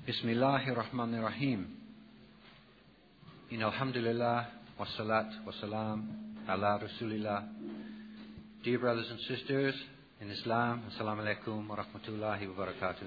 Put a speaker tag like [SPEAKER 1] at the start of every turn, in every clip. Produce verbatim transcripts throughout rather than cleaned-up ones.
[SPEAKER 1] Bismillahir Rahmanir Rahim. In Alhamdulillah, wassalat, wassalam, ala Rasulillah. Dear brothers and sisters in Islam, Assalamu alaikum wa rahmatullahi wa barakatuh.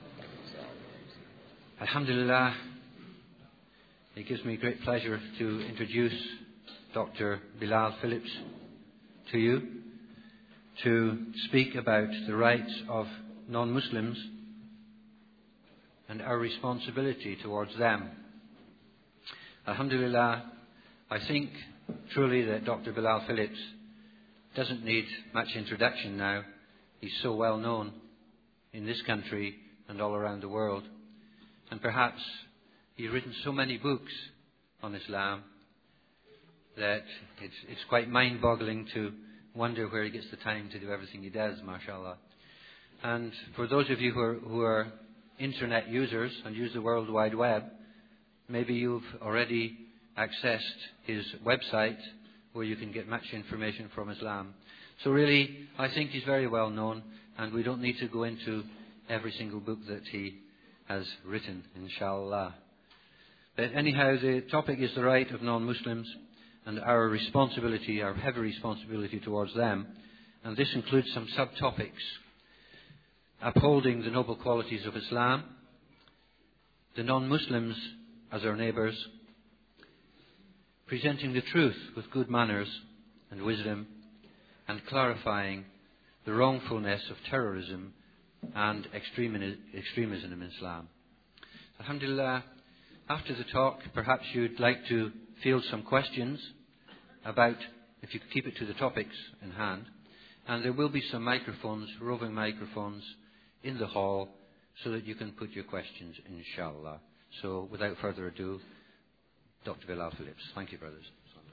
[SPEAKER 1] Alhamdulillah, it gives me great pleasure to introduce Doctor Bilal Phillips to you to speak about the rights of non-Muslims and our responsibility towards them. Alhamdulillah, I think truly that Doctor Bilal Phillips doesn't need much introduction now. He's so well known in this country and all around the world. And perhaps he's written so many books on Islam that it's, it's quite mind-boggling to wonder where he gets the time to do everything he does, mashallah. And for those of you who are, who are internet users and use the World Wide Web, maybe you've already accessed his website where you can get much information from Islam. So really, I think he's very well known, and we don't need to go into every single book that he has written, inshallah. But anyhow, the topic is the right of non-Muslims and our responsibility, our heavy responsibility towards them. And this includes some subtopics: upholding the noble qualities of Islam, the non-Muslims as our neighbours, presenting the truth with good manners and wisdom, and clarifying the wrongfulness of terrorism and extremism in Islam. Alhamdulillah, after the talk, perhaps you'd like to field some questions about, if you could keep it to the topics in hand, and there will be some microphones, roving microphones, in the hall so that you can put your questions, inshallah. So without further ado, Doctor Bilal Phillips. Thank you, brothers.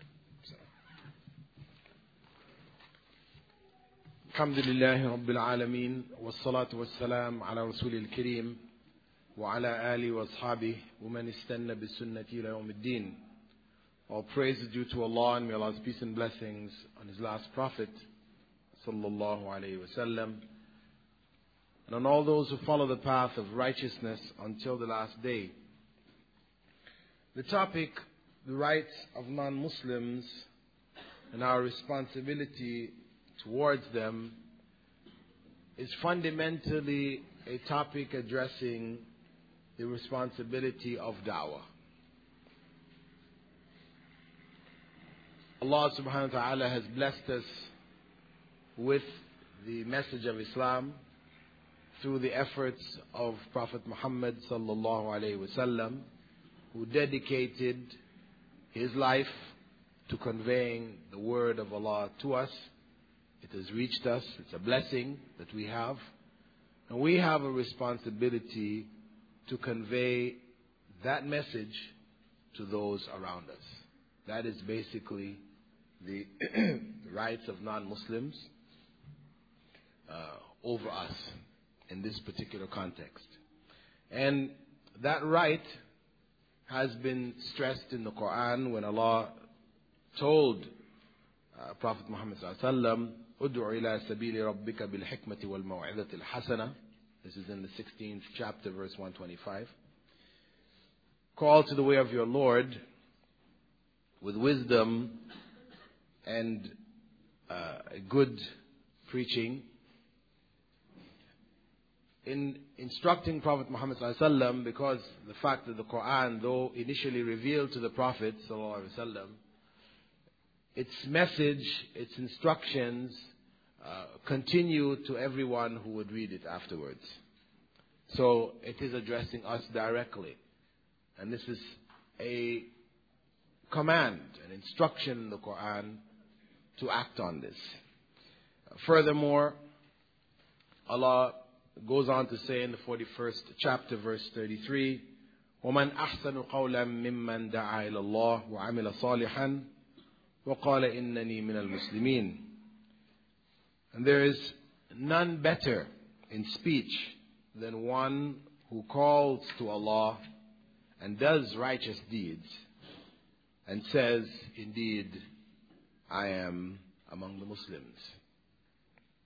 [SPEAKER 2] Alhamdulillahi Rabbil Alameen, wassalatu wassalam ala Rasulil Kareem, wa ala ali wa ashabihi, wa man istanna bi sunnati ila yawmiddin. All praise is due to Allah, and may Allah's peace and blessings on His last Prophet, sallallahu alayhi wa sallam, and on all those who follow the path of righteousness until the last day. The topic, the rights of non-Muslims and our responsibility towards them, is fundamentally a topic addressing the responsibility of da'wah. Allah subhanahu wa ta'ala has blessed us with the message of Islam through the efforts of Prophet Muhammad sallallahu alayhi wa sallam, who dedicated his life to conveying the word of Allah to us. It has reached us. It's a blessing that we have. And we have a responsibility to convey that message to those around us. That is basically the rights of non-Muslims uh, over us in this particular context. And that right has been stressed in the Quran when Allah told uh, Prophet Muhammad sallallahu alaihi wasallam, "Ud'u ila sabili rabbika bil hikmati wal maw'izati al hasana." This is in the sixteenth chapter, verse one twenty-five. Call to the way of your Lord with wisdom and uh, good preaching. In instructing Prophet Muhammad sallallahu alaihi wasallam, because the fact that the Quran, though initially revealed to the Prophet sallallahu alaihi wasallam, its message, its instructions uh, continue to everyone who would read it afterwards. So it is addressing us directly, and this is a command, an instruction in the Quran to act on this. Furthermore, Allah goes on to say in the forty-first chapter, verse thirty-three, وَمَنْ أَحْسَنُ قَوْلًا مِمَّنْ دَعَا إِلَى اللَّهِ وَعَمِلَ صَالِحًا وَقَالَ إِنَّنِي مِنَ الْمُسْلِمِينَ. And there is none better in speech than one who calls to Allah and does righteous deeds and says, indeed, I am among the Muslims.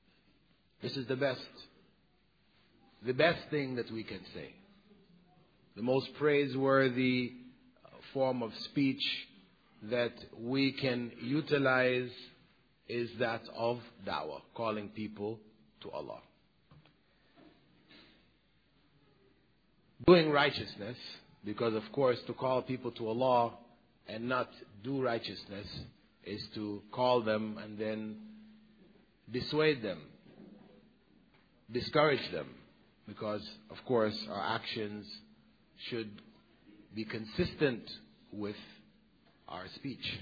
[SPEAKER 2] This is the best, the best thing that we can say. the most praiseworthy form of speech that we can utilize is that of da'wah, calling people to Allah. Doing righteousness, because of course to call people to Allah and not do righteousness is to call them and then dissuade them, discourage them, because of course our actions should be consistent with our speech.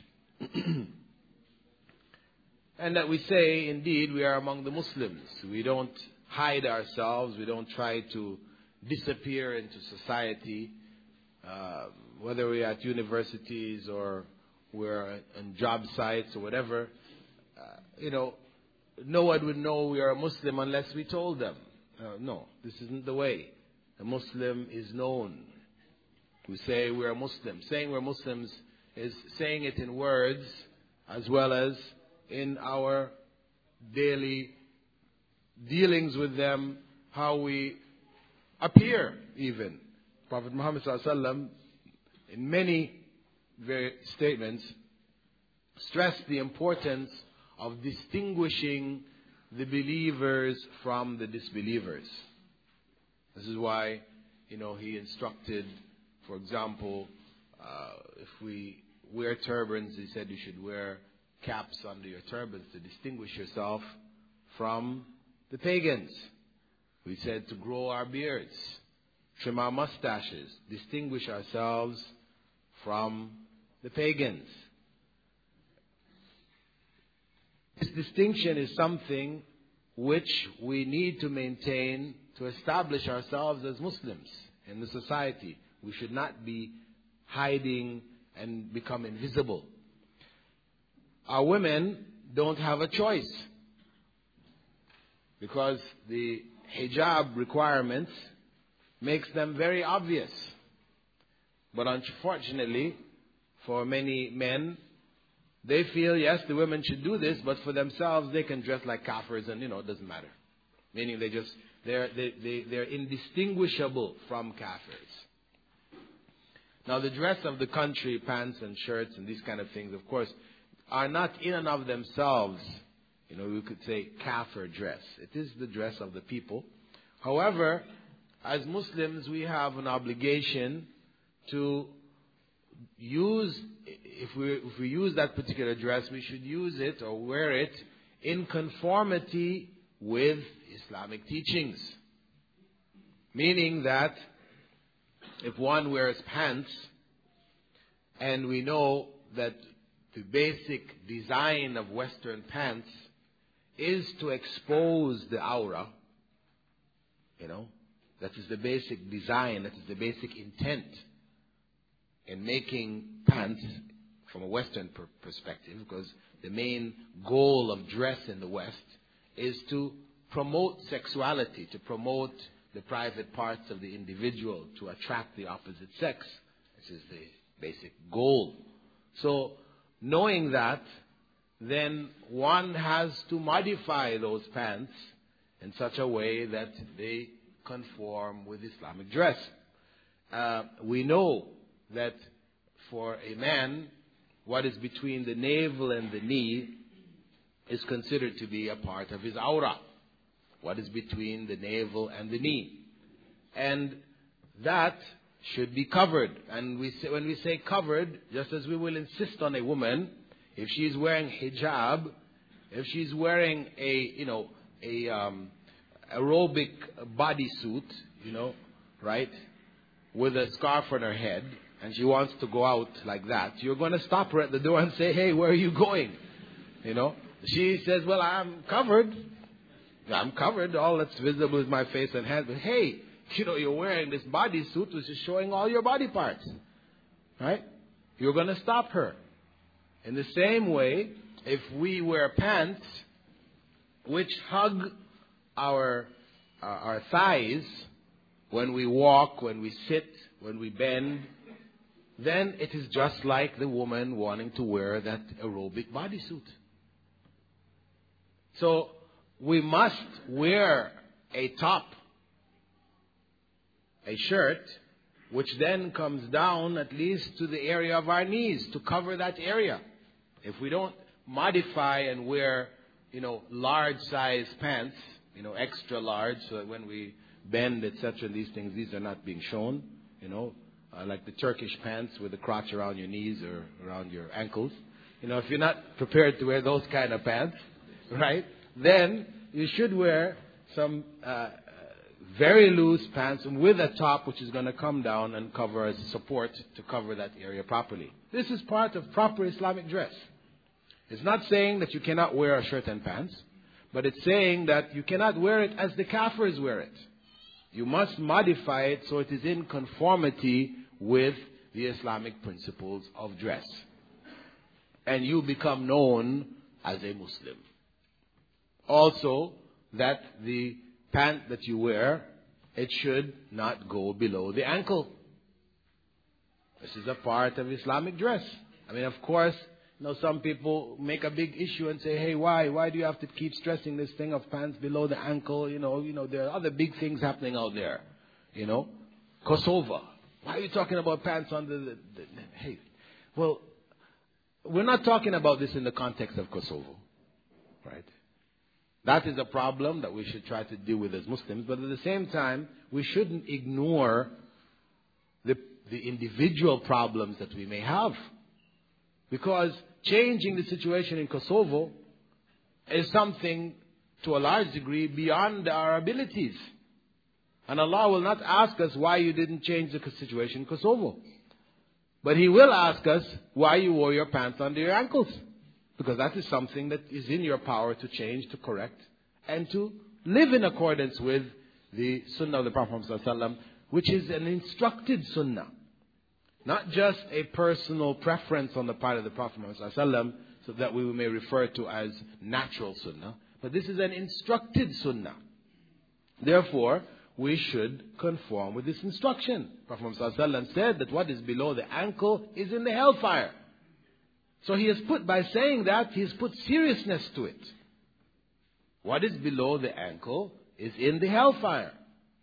[SPEAKER 2] And that we say, indeed, we are among the Muslims. We don't hide ourselves. We don't try to disappear into society, uh, whether we're at universities or we're on job sites or whatever. Uh, you know, no one would know we are a Muslim unless we told them. Uh, no, this isn't the way. A Muslim is known. We say we're a Muslim. Saying we're Muslims is saying it in words as well as in our daily dealings with them, how we appear even. Prophet Muhammad sallallahu alaihi wasallam, in many very statements, stressed the importance of distinguishing the believers from the disbelievers. This is why, you know, he instructed, for example, uh, if we wear turbans, he said you should wear caps under your turbans to distinguish yourself from the pagans. We said to grow our beards, trim our mustaches, distinguish ourselves from the pagans. This distinction is something which we need to maintain to establish ourselves as Muslims in the society. We should not be hiding and become invisible. Our women don't have a choice because the hijab requirements makes them very obvious. But unfortunately, for many men, they feel, yes, the women should do this, but for themselves, they can dress like kafirs and, you know, it doesn't matter. Meaning they just, they're, they, they, they're indistinguishable from kafirs. Now, the dress of the country, pants and shirts and these kind of things, of course, are not in and of themselves, you know, we could say kafir dress. It is the dress of the people. However, as Muslims, we have an obligation to use, if we, if we use that particular dress, we should use it or wear it in conformity with Islamic teachings. Meaning that if one wears pants and we know that the basic design of Western pants is to expose the aura, you know, that is the basic design, that is the basic intent in making pants from a Western per- perspective, because the main goal of dress in the West is to promote sexuality, to promote the private parts of the individual, to attract the opposite sex. This is the basic goal. So, knowing that, then one has to modify those pants in such a way that they conform with Islamic dress. Uh, we know that for a man, what is between the navel and the knee is considered to be a part of his aura. What is between the navel and the knee. And that should be covered. And we say, when we say covered, just as we will insist on a woman, if she's wearing hijab, if she's wearing a, you know, a um, aerobic bodysuit, you know, right, with a scarf on her head, and she wants to go out like that, you're going to stop her at the door and say, hey, where are you going? You know, she says, well, I'm covered. I'm covered. All that's visible is my face and hands. But hey, you know, you're wearing this bodysuit which is showing all your body parts. Right? You're going to stop her. In the same way, if we wear pants which hug our, uh, our thighs when we walk, when we sit, when we bend, then it is just like the woman wanting to wear that aerobic bodysuit. So, we must wear a top, a shirt, which then comes down at least to the area of our knees to cover that area. If we don't modify and wear, you know, large size pants, you know, extra large, so that when we bend, et cetera, these things, these are not being shown, you know, uh, like the Turkish pants with the crotch around your knees or around your ankles. You know, if you're not prepared to wear those kind of pants, right, then you should wear some uh, very loose pants with a top which is going to come down and cover as support to cover that area properly. This is part of proper Islamic dress. It's not saying that you cannot wear a shirt and pants, but it's saying that you cannot wear it as the kafirs wear it. You must modify it so it is in conformity with the Islamic principles of dress. And you become known as a Muslim. Also, that the pant that you wear, it should not go below the ankle. This is a part of Islamic dress. I mean, of course, you know, some people make a big issue and say, hey, why? Why do you have to keep stressing this thing of pants below the ankle? You know, you know, there are other big things happening out there. You know, Kosovo. Why are you talking about pants under the, the, the hey? Well, we're not talking about this in the context of Kosovo, right? That is a problem that we should try to deal with as Muslims. But at the same time, we shouldn't ignore the, the individual problems that we may have. Because changing the situation in Kosovo is something to a large degree beyond our abilities. And Allah will not ask us why you didn't change the situation in Kosovo. But He will ask us why you wore your pants under your ankles. Because that is something that is in your power to change, to correct, and to live in accordance with the Sunnah of the Prophet Muhammad, which is an instructed Sunnah. Not just a personal preference on the part of the Prophet Muhammad, so that we may refer to as natural Sunnah, but this is an instructed Sunnah. Therefore, we should conform with this instruction. Prophet Muhammad said that what is below the ankle is in the hellfire. So he has put, by saying that, he has put seriousness to it. What is below the ankle is in the hellfire.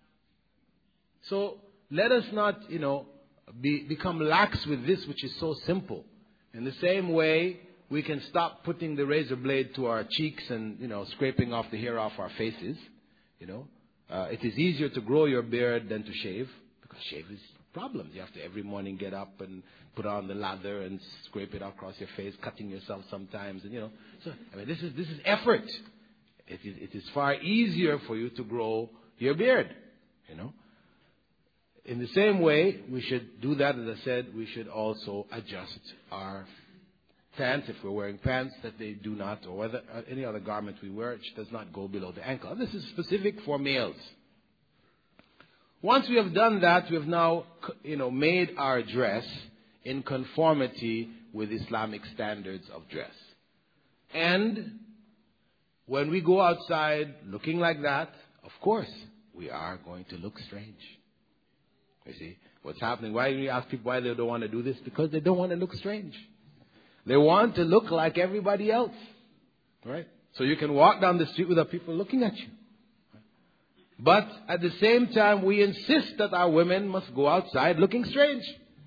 [SPEAKER 2] So let us not, you know, be, become lax with this which is so simple. In the same way, we can stop putting the razor blade to our cheeks and, you know, scraping off the hair off our faces. You know, uh, it is easier to grow your beard than to shave, because shave is problems. You have to every morning get up and put on the lather and scrape it across your face, cutting yourself sometimes, and you know. So I mean, this is this is effort. It is it is far easier for you to grow your beard, you know. In the same way, we should do that. As I said, we should also adjust our pants, if we're wearing pants, that they do not, or whether uh, any other garment we wear, which does not go below the ankle. And this is specific for males. Once we have done that, we have now, you know, made our dress in conformity with Islamic standards of dress. And when we go outside looking like that, of course, we are going to look strange. You see, what's happening? Why do you ask people why they don't want to do this? Because they don't want to look strange. They want to look like everybody else. Right? So you can walk down the street without people looking at you. But at the same time, we insist that our women must go outside looking strange.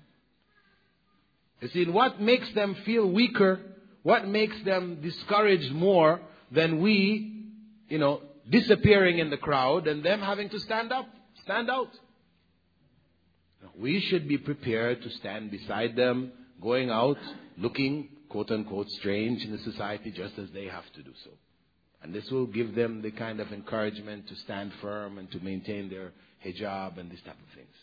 [SPEAKER 2] You see, what makes them feel weaker, what makes them discouraged more than we, you know, disappearing in the crowd and them having to stand up, stand out. We should be prepared to stand beside them, going out, looking, quote unquote, strange in the society just as they have to do so. And this will give them the kind of encouragement to stand firm and to maintain their hijab and this type of things.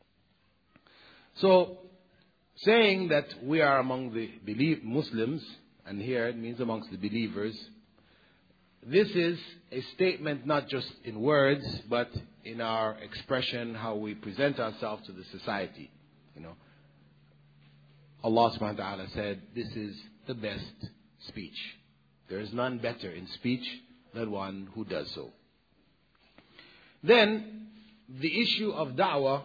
[SPEAKER 2] So, saying that we are among the believe Muslims, and here it means amongst the believers, this is a statement not just in words, but in our expression, how we present ourselves to the society. You know, Allah subhanahu wa ta'ala said, this is the best speech. There is none better in speech than one who does so. Then, the issue of da'wah,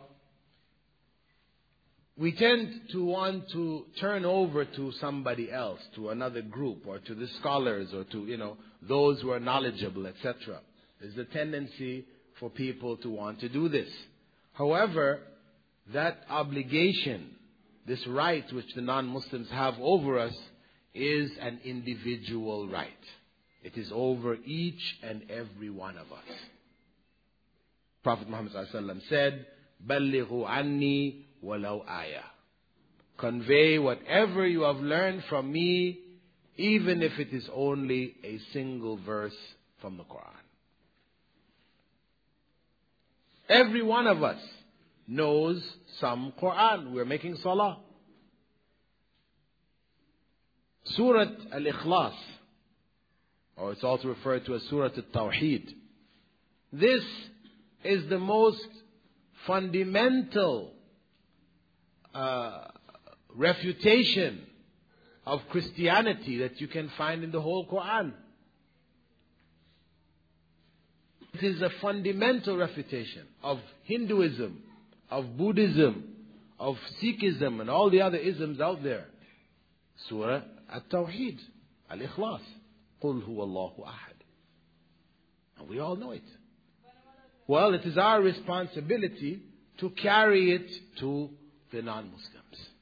[SPEAKER 2] we tend to want to turn over to somebody else, to another group, or to the scholars, or to, you know, those who are knowledgeable, et cetera. There's a tendency for people to want to do this. However, that obligation, this right which the non-Muslims have over us, is an individual right. It is over each and every one of us. Prophet Muhammad said, "Ballighu anni walau ayah." Convey whatever you have learned from me, even if it is only a single verse from the Quran. Every one of us knows some Quran. We're making salah. Surah Al-Ikhlas, or it's also referred to as Surah Al-Tawheed. This is the most fundamental uh, refutation of Christianity that you can find in the whole Quran. It is a fundamental refutation of Hinduism, of Buddhism, of Sikhism, and all the other isms out there. Surah At-Tawheed, Al-Ikhlas, Qul huwa Allahu ahad. And we all know it. Well, it is our responsibility to carry it to the non-Muslims.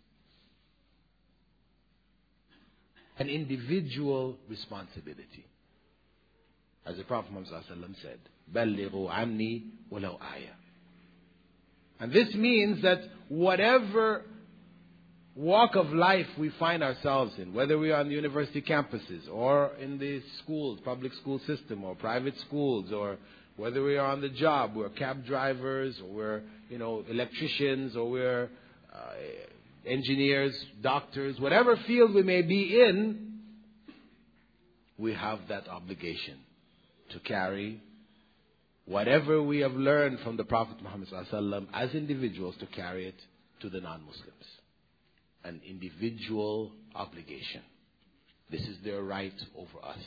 [SPEAKER 2] An individual responsibility. As the Prophet Muhammad said, "Ballighu anni walau ayah." And this means that whatever walk of life we find ourselves in, whether we are on the university campuses or in the schools, public school system or private schools, or whether we are on the job, we're cab drivers, or we're, you know, electricians, or we're uh, engineers, doctors, whatever field we may be in, we have that obligation to carry whatever we have learned from the Prophet Muhammad ﷺ as individuals, to carry it to the non-Muslims. An individual obligation. This is their right over us.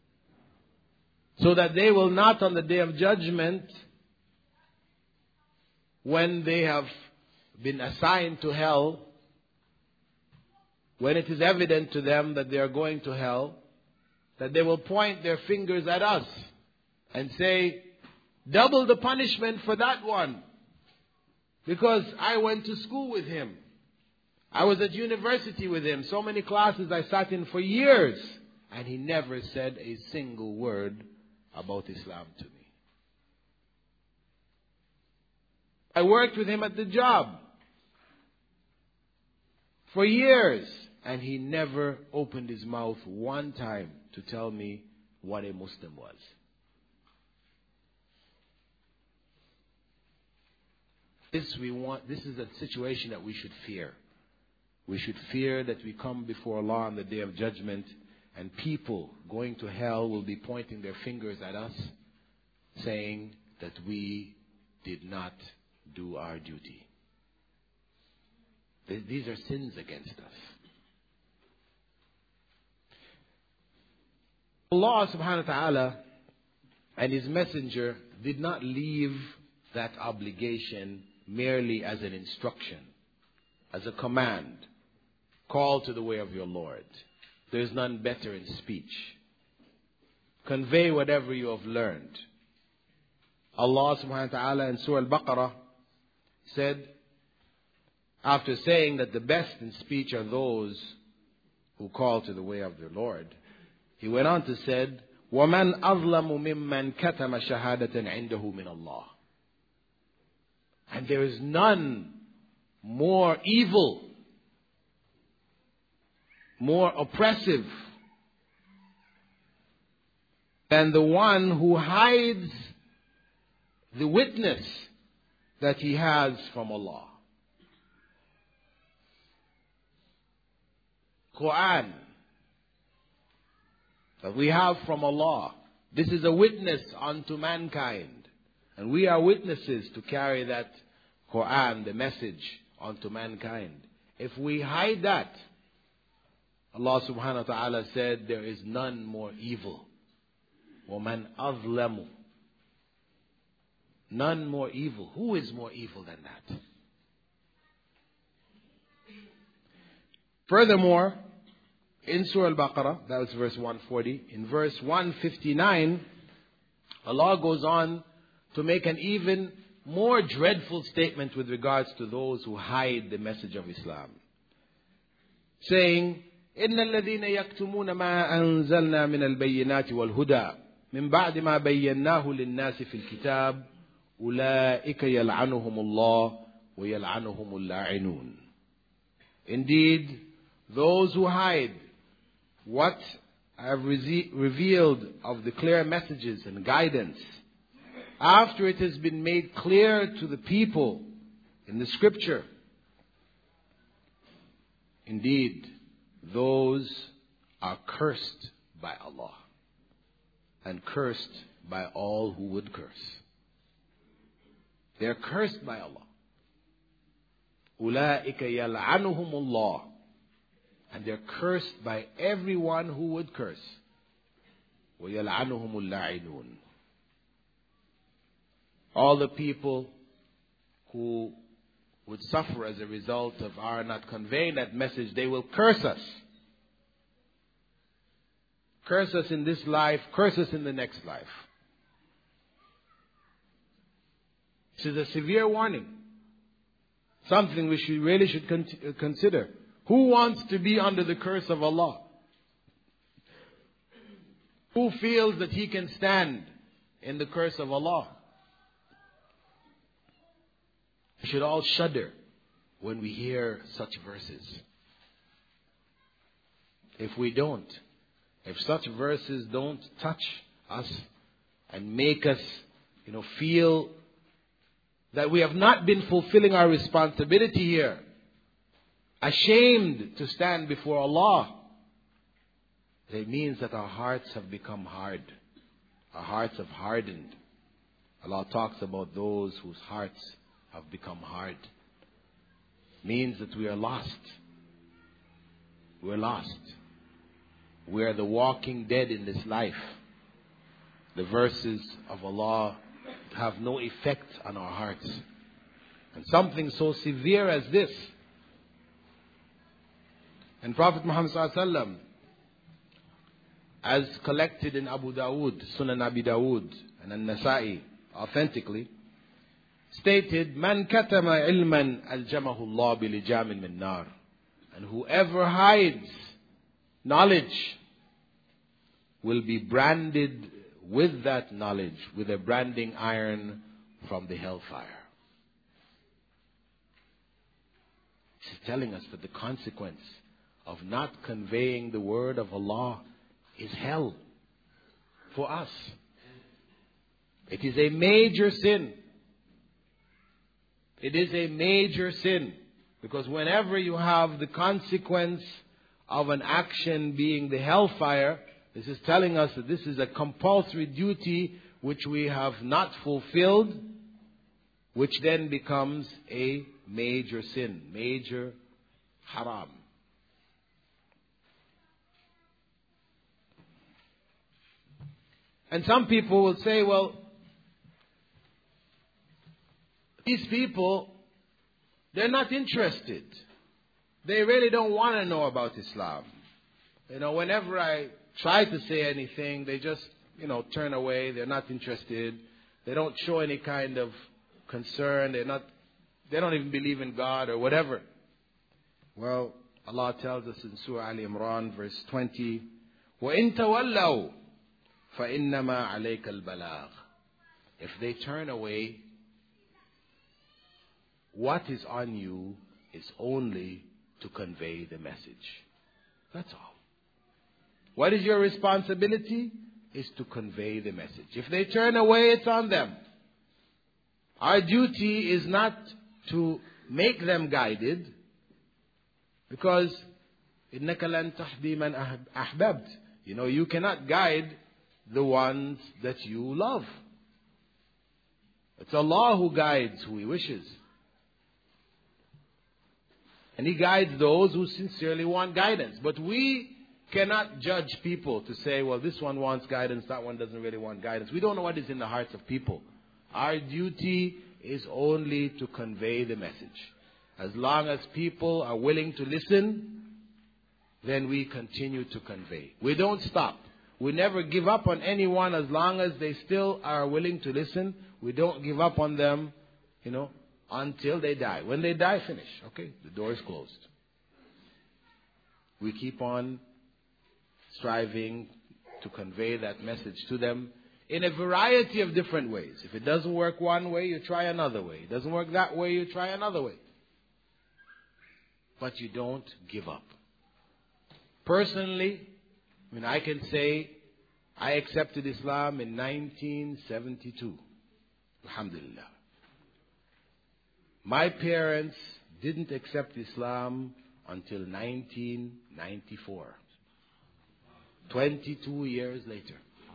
[SPEAKER 2] So that they will not, on the day of judgment, when they have been assigned to hell, when it is evident to them that they are going to hell, that they will point their fingers at us and say, "Double the punishment for that one. Because I went to school with him. I was at university with him. So many classes I sat in for years. And he never said a single word about Islam to me. I worked with him at the job for years. And he never opened his mouth one time to tell me what a Muslim was." This we want. This is a situation that we should fear. We should fear that we come before Allah on the day of judgment, and people going to hell will be pointing their fingers at us, saying that we did not do our duty. These are sins against us. Allah subhanahu wa ta'ala and His Messenger did not leave that obligation merely as an instruction, as a command. Call to the way of your Lord. There is none better in speech. Convey whatever you have learned. Allah subhanahu wa ta'ala in Surah Al-Baqarah said, after saying that the best in speech are those who call to the way of their Lord, He went on to said, وَمَنْ أَظْلَمُ مِمَّنْ كَتَمَ شَهَادَةً عِنْدَهُ مِنَ اللَّهِ. And there is none more evil, more oppressive than the one who hides the witness that he has from Allah. Quran that we have from Allah. This is a witness unto mankind. And we are witnesses to carry that Quran, the message, unto mankind. If we hide that, Allah subhanahu wa ta'ala said, there is none more evil. وَمَنْ أَظْلَمُ. None more evil. Who is more evil than that? Furthermore, in Surah Al-Baqarah, that was verse one forty, in verse one fifty-nine, Allah goes on to make an even more dreadful statement with regards to those who hide the message of Islam, saying, إن الذين يكتمون ما أنزلنا من البينات والهدى من بعد ما بيناه للناس في الكتاب أولئك يلعنهم الله ويلعنهم اللاعنون. Indeed, those who hide what I have re- revealed of the clear messages and guidance, after it has been made clear to the people in the scripture, indeed, those are cursed by Allah and cursed by all who would curse. They are cursed by Allah. أُولَٰئِكَ يَلْعَنُهُمُ اللَّهُ. And they are cursed by everyone who would curse. وَيَلْعَنُهُمُ اللَّاعِنُونَ. All the people who would suffer as a result of our not conveying that message, they will curse us. Curse us in this life, curse us in the next life. This is a severe warning. Something we should really should con- consider. Who wants to be under the curse of Allah? Who feels that he can stand in the curse of Allah? We should all shudder when we hear such verses. If we don't, if such verses don't touch us and make us, you know, feel that we have not been fulfilling our responsibility here, ashamed to stand before Allah, it means that our hearts have become hard. Our hearts have hardened. Allah talks about those whose hearts have become hard. Means that we are lost. We're lost. We are the walking dead in this life. The verses of Allah have no effect on our hearts. And something so severe as this. And Prophet Muhammad sallallahu alaihi wasallam, as collected in Abu Dawood, Sunan Abi Dawood, and An-Nasa'i, authentically, stated, "Man katama ilman aljamahu Allah bilijamin min nar." And whoever hides knowledge will be branded with that knowledge, with a branding iron from the hellfire. This is telling us that the consequence of not conveying the word of Allah is hell for us. It is a major sin. It is a major sin. Because whenever you have the consequence of an action being the hellfire, this is telling us that this is a compulsory duty which we have not fulfilled, which then becomes a major sin, major haram. And some people will say, well, these people, they're not interested. They really don't want to know about Islam. You know, whenever I try to say anything, they just, you know, turn away. They're not interested. They don't show any kind of concern. They're not, they don't even believe in God or whatever. Well, Allah tells us in Surah Al Imran, verse twenty, وَإِن تَوَلَّوْا فَإِنَّمَا عَلَيْكَ الْبَلَاغُ. If they turn away, what is on you is only to convey the message. That's all. What is your responsibility? Is to convey the message. If they turn away, it's on them. Our duty is not to make them guided, because إِنَّكَ لَن تَهْدِي مَنْ أَحْبَبْتَ. You know, you cannot guide the ones that you love. It's Allah who guides who He wishes. And He guides those who sincerely want guidance. But we cannot judge people to say, well, this one wants guidance, that one doesn't really want guidance. We don't know what is in the hearts of people. Our duty is only to convey the message. As long as people are willing to listen, then we continue to convey. We don't stop. We never give up on anyone as long as they still are willing to listen. We don't give up on them you know, until they die. When they die, finish. Okay, the door is closed. We keep on striving to convey that message to them in a variety of different ways. If it doesn't work one way, you try another way. It doesn't work that way, you try another way. But you don't give up. Personally, I mean, I can say I accepted Islam in nineteen seventy-two. Alhamdulillah. My parents didn't accept Islam until nineteen ninety-four. twenty-two years later.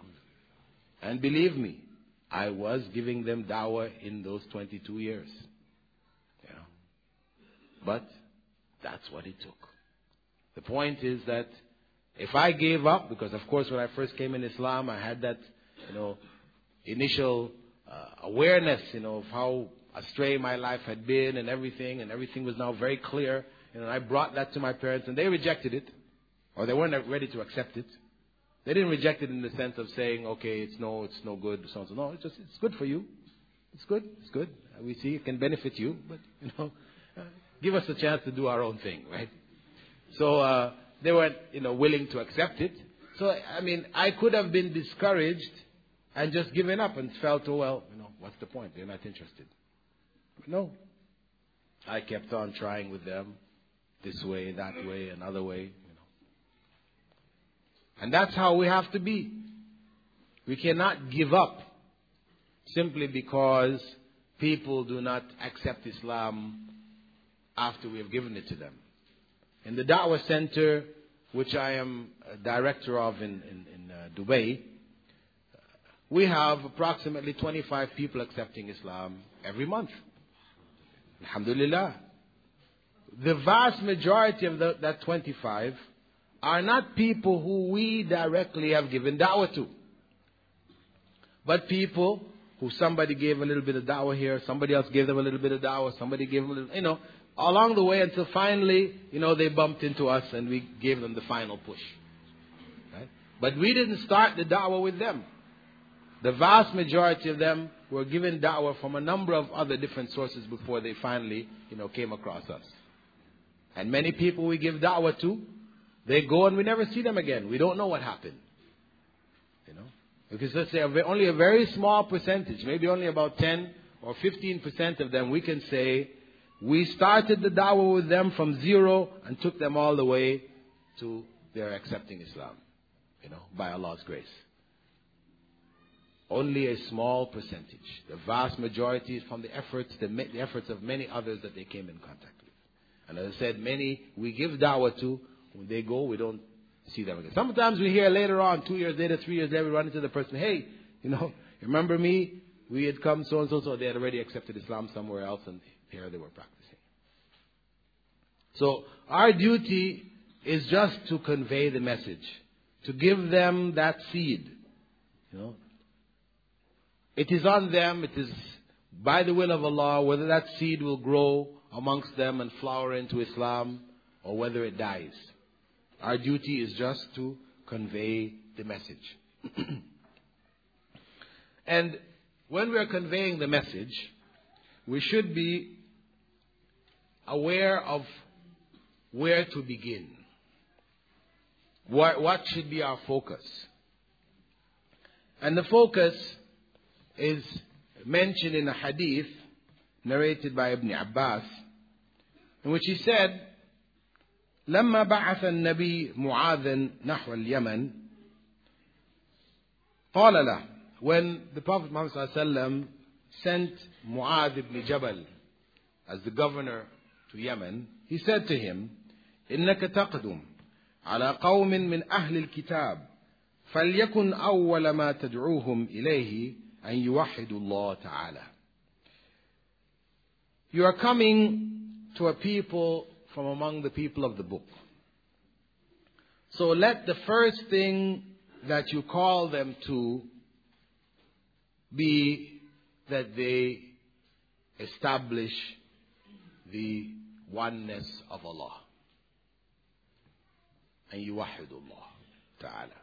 [SPEAKER 2] And believe me, I was giving them dawah in those twenty-two years. You know. But that's what it took. The point is that if I gave up, because of course when I first came in Islam, I had that, you know, initial uh, awareness, you know, of how astray my life had been and everything, and everything was now very clear. And I brought that to my parents, and they rejected it, or they weren't ready to accept it. They didn't reject it in the sense of saying, okay, it's no, it's no good, so on, so no, it's just, it's good for you. It's good, it's good. We see it can benefit you, but, you know, uh, give us a chance to do our own thing, right? So, uh, they weren't, you know, willing to accept it. So, I mean, I could have been discouraged and just given up and felt, oh, well, you know, what's the point? They're not interested. But no. I kept on trying with them, this way, that way, another way, you know. And that's how we have to be. We cannot give up simply because people do not accept Islam after we have given it to them. In the Da'wah Center, which I am a director of in, in, in uh, Dubai, we have approximately twenty-five people accepting Islam every month. Alhamdulillah. The vast majority of the, that twenty-five are not people who we directly have given da'wah to, but people who somebody gave a little bit of da'wah here, somebody else gave them a little bit of da'wah, somebody gave them a little, you know, along the way until finally, you know, they bumped into us and we gave them the final push. Right? But we didn't start the da'wah with them. The vast majority of them were given da'wah from a number of other different sources before they finally, you know, came across us. And many people we give da'wah to, they go and we never see them again. We don't know what happened. You know? Because let's say only a very small percentage, maybe only about ten or fifteen percent of them, we can say, we started the da'wah with them from zero and took them all the way to their accepting Islam, you know, by Allah's grace. Only a small percentage. The vast majority is from the efforts, the, the efforts of many others that they came in contact with. And as I said, many we give da'wah to, when they go, we don't see them again. Sometimes we hear later on, two years later, three years later, we run into the person, hey, you know, remember me? We had come so and so, so they had already accepted Islam somewhere else, and here they were practicing. So our duty is just to convey the message, to give them that seed. You know, it is on them, it is by the will of Allah, whether that seed will grow amongst them and flower into Islam, or whether it dies. Our duty is just to convey the message. And when we are conveying the message, we should be aware of where to begin. What, what should be our focus? And the focus is mentioned in a hadith narrated by Ibn Abbas, in which he said, لما بعث النبي معاذ نحو اليمن قال له, when the Prophet Muhammad صلى الله عليه وسلم sent Mu'adh ibn Jabal as the governor to Yemen, he said to him, إنك تقدم على قوم من أهل الكتاب فليكن أول ما تدعوهم إليه أن يوحدوا الله تعالى. You are coming to a people from among the people of the book. So let the first thing that you call them to be that they establish the oneness of Allah. And yuwahidullah ta'ala.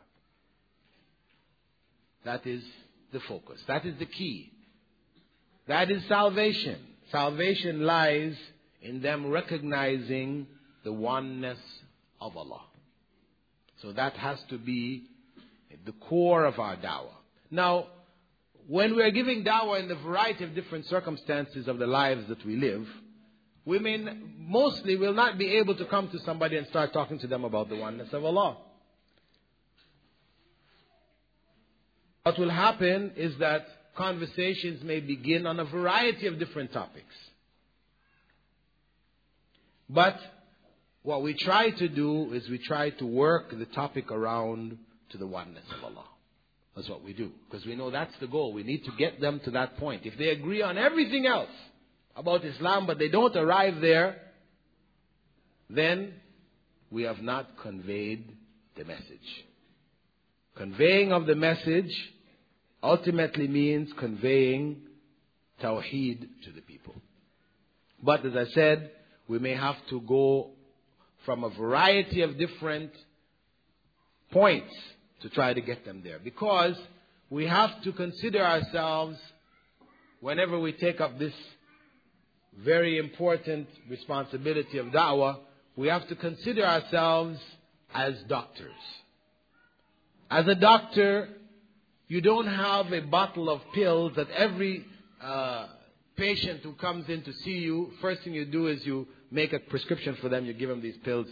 [SPEAKER 2] That is the focus. That is the key. That is salvation. Salvation lies in them recognizing the oneness of Allah. So that has to be the core of our da'wah. Now, when we are giving da'wah in the variety of different circumstances of the lives that we live, we may mostly will not be able to come to somebody and start talking to them about the oneness of Allah. What will happen is that conversations may begin on a variety of different topics. But what we try to do is we try to work the topic around to the oneness of Allah. That's what we do. Because we know that's the goal. We need to get them to that point. If they agree on everything else about Islam, but they don't arrive there, then we have not conveyed the message. Conveying of the message ultimately means conveying Tawheed to the people. But as I said, we may have to go from a variety of different points to try to get them there. Because we have to consider ourselves, whenever we take up this very important responsibility of da'wah, we have to consider ourselves as doctors. As a doctor, you don't have a bottle of pills that every uh, patient who comes in to see you, first thing you do is you make a prescription for them, you give them these pills.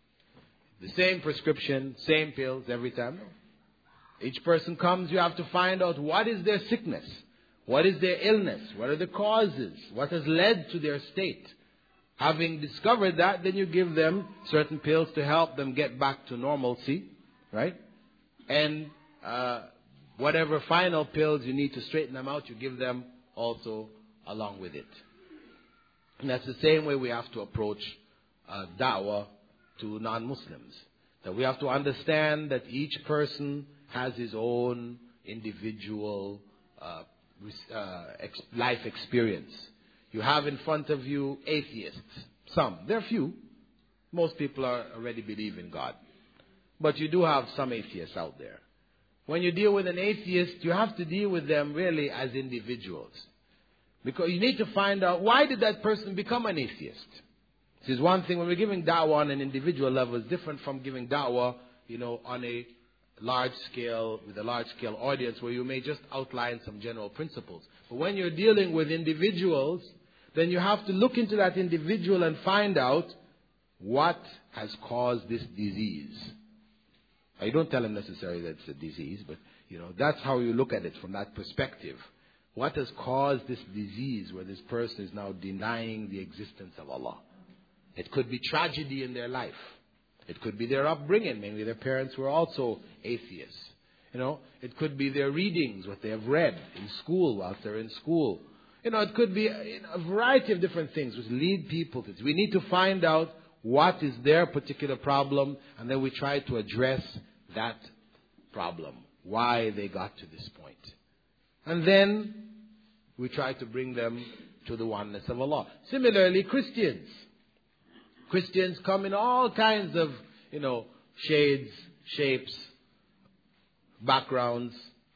[SPEAKER 2] The same prescription, same pills every time. Each person comes, you have to find out what is their sickness, what is their illness, what are the causes, what has led to their state. Having discovered that, then you give them certain pills to help them get back to normalcy, right? And uh, whatever final pills you need to straighten them out, you give them also along with it. And that's the same way we have to approach uh, da'wah to non-Muslims. That we have to understand that each person has his own individual uh, uh, ex- life experience. You have in front of you atheists. Some. There are few. Most people are already believe in God. But you do have some atheists out there. When you deal with an atheist, you have to deal with them really as individuals. Because you need to find out, why did that person become an atheist? This is one thing. When we're giving da'wah on an individual level, it's different from giving da'wah, you know, on a large scale, with a large scale audience, where you may just outline some general principles. But when you're dealing with individuals, then you have to look into that individual and find out what has caused this disease. Now, you don't tell him necessarily that it's a disease, but, you know, that's how you look at it from that perspective. What has caused this disease where this person is now denying the existence of Allah? It could be tragedy in their life. It could be their upbringing. Maybe their parents were also atheists. You know, it could be their readings, what they have read in school whilst they're in school. You know, it could be a variety of different things which lead people to this. We need to find out what is their particular problem, and then we try to address that problem, why they got to this point. And then we try to bring them to the oneness of Allah. Similarly, Christians. Christians come in all kinds of, you know, shades, shapes, backgrounds.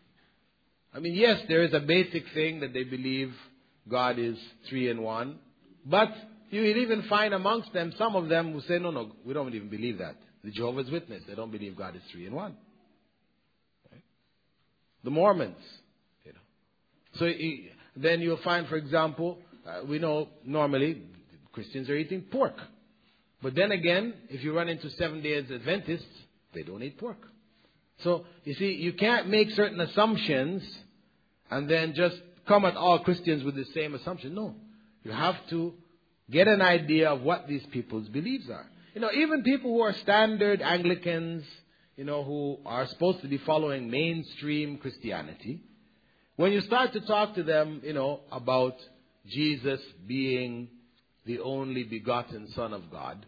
[SPEAKER 2] I mean, yes, there is a basic thing that they believe God is three in one. But you will even find amongst them some of them who say, no, no, we don't even believe that. The Jehovah's Witness, they don't believe God is three in one. Right? The Mormons. You know. So then you'll find, for example, uh, we know normally Christians are eating pork. But then again, if you run into Seventh-day Adventists, they don't eat pork. So, you see, you can't make certain assumptions and then just come at all Christians with the same assumption. No. You have to get an idea of what these people's beliefs are. You know, even people who are standard Anglicans, you know, who are supposed to be following mainstream Christianity, when you start to talk to them, you know, about Jesus being the only begotten Son of God,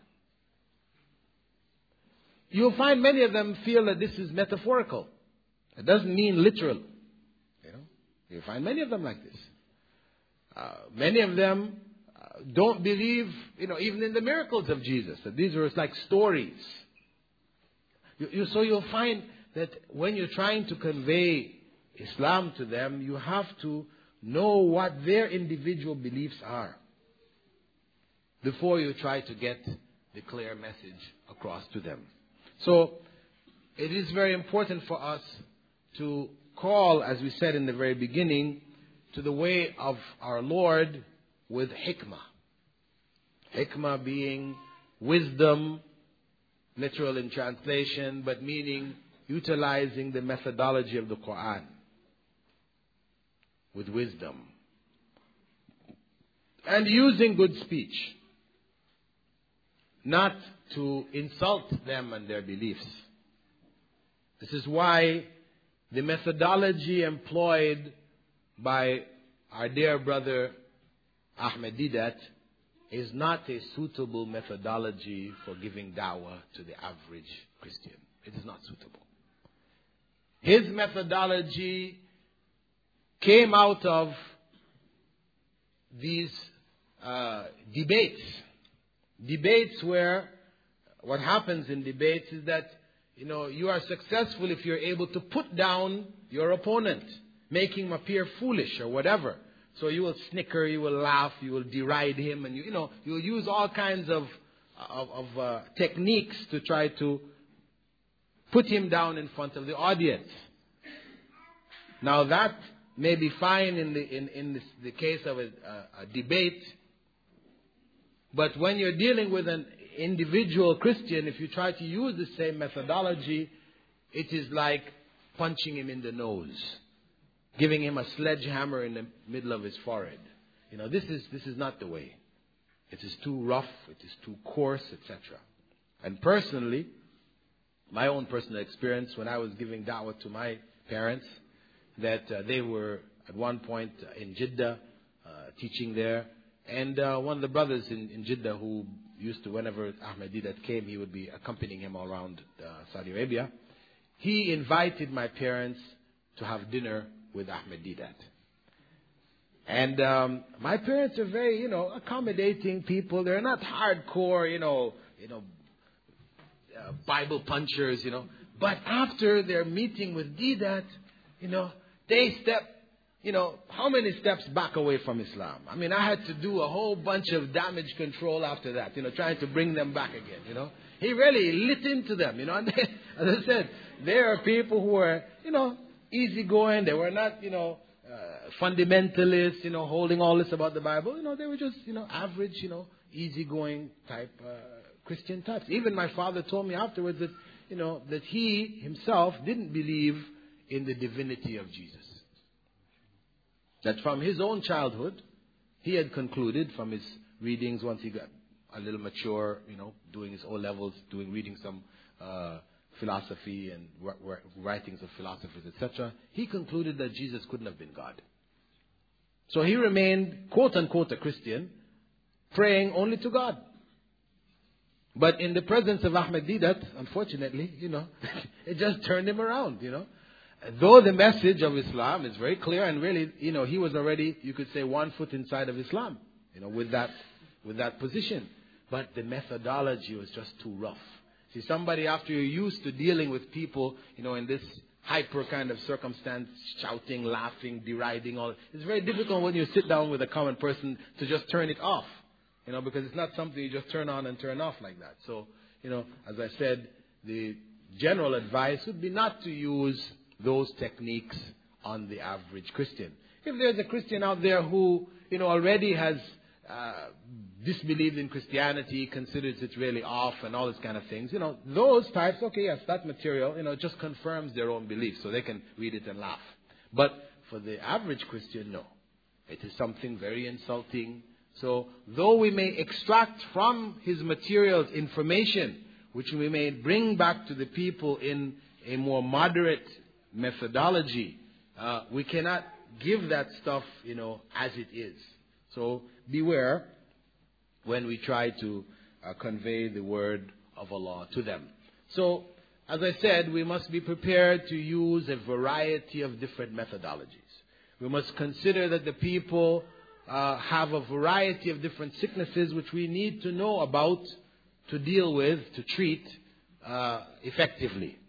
[SPEAKER 2] you'll find many of them feel that this is metaphorical. It doesn't mean literal. You know, you'll find many of them like this. Uh, many of them uh, don't believe, you know, even in the miracles of Jesus. That these are like stories. You, you, so you'll find that when you're trying to convey Islam to them, you have to know what their individual beliefs are. before you try to get the clear message across to them. So it is very important for us to call, as we said in the very beginning, to the way of our Lord with hikmah. Hikmah being wisdom, literal in translation, but meaning utilizing the methodology of the Quran with wisdom. And using good speech, not to insult them and their beliefs. This is why the methodology employed by our dear brother Ahmed Deedat is not a suitable methodology for giving da'wah to the average Christian. It is not suitable. His methodology came out of these uh, debates. Debates where what happens in debates is that, you know, you are successful if you're able to put down your opponent, making him appear foolish or whatever. So you will snicker, you will laugh, you will deride him, and you, you know, you will use all kinds of of, of uh, techniques to try to put him down in front of the audience. Now that may be fine in the in in this, the case of a, a, a debate, but when you're dealing with an individual Christian, if you try to use the same methodology, it is like punching him in the nose, giving him a sledgehammer in the middle of his forehead. You know, this is this is not the way. It is too rough, it is too coarse, et cetera. And personally, my own personal experience when I was giving da'wah to my parents, that uh, they were at one point in Jeddah, uh, teaching there, and uh, one of the brothers in, in Jeddah who used to, whenever Ahmed Deedat came, he would be accompanying him all around uh, Saudi Arabia. He invited my parents to have dinner with Ahmed Deedat. And um, my parents are very, you know, accommodating people. They're not hardcore, you know, you know, uh, Bible punchers, you know. But after their meeting with Deedat, you know, they step, you know, how many steps back away from Islam? I mean, I had to do a whole bunch of damage control after that, you know, trying to bring them back again, you know. He really lit into them, you know. And they, as I said, there are people who are, you know, easygoing. They were not, you know, uh, fundamentalists, you know, holding all this about the Bible. You know, they were just, you know, average, you know, easygoing type uh, Christian types. Even my father told me afterwards that, you know, that he himself didn't believe in the divinity of Jesus. That from his own childhood, he had concluded from his readings once he got a little mature, you know, doing his O-levels, doing, reading some uh, philosophy and writings of philosophers, et cetera, he concluded that Jesus couldn't have been God. So he remained, quote-unquote, a Christian, praying only to God. But in the presence of Ahmed Deedat, unfortunately, you know, it just turned him around, you know. Though the message of Islam is very clear, and really, you know, he was already, you could say, one foot inside of Islam, you know, with that, with that position. But the methodology was just too rough. See, somebody, after you're used to dealing with people, you know, in this hyper kind of circumstance, shouting, laughing, deriding, all, it's very difficult when you sit down with a common person to just turn it off, you know, because it's not something you just turn on and turn off like that. So, you know, as I said, the general advice would be not to use those techniques on the average Christian. If there's a Christian out there who, you know, already has uh, disbelieved in Christianity, considers it really off and all these kind of things, you know, those types, okay, yes, that material, you know, just confirms their own beliefs, so they can read it and laugh. But for the average Christian, no. It is something very insulting. So, though we may extract from his materials information, which we may bring back to the people in a more moderate methodology, uh, we cannot give that stuff, you know, as it is. So beware when we try to uh, convey the word of Allah to them. So, as I said, we must be prepared to use a variety of different methodologies. We must consider that the people uh, have a variety of different sicknesses which we need to know about, to deal with, to treat uh, effectively.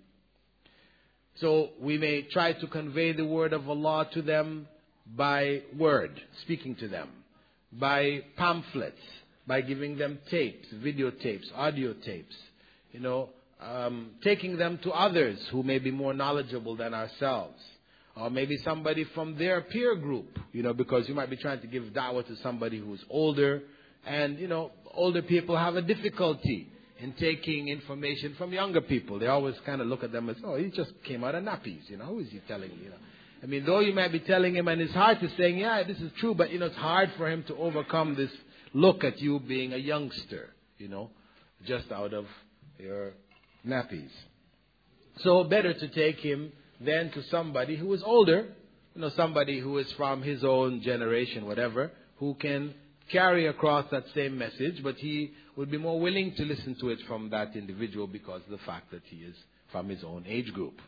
[SPEAKER 2] So we may try to convey the word of Allah to them by word, speaking to them, by pamphlets, by giving them tapes, videotapes, audio tapes, you know, um, taking them to others who may be more knowledgeable than ourselves. Or maybe somebody from their peer group, you know, because you might be trying to give da'wah to somebody who's older. And, you know, older people have a difficulty in taking information from younger people. They always kind of look at them as, oh, he just came out of nappies, you know, who is he telling, you know? I mean, though you might be telling him, and it's hard to say, yeah, this is true, but, you know, it's hard for him to overcome this look at you being a youngster, you know, just out of your nappies. So better to take him then to somebody who is older, you know, somebody who is from his own generation, whatever, who can carry across that same message, but he would be more willing to listen to it from that individual because of the fact that he is from his own age group.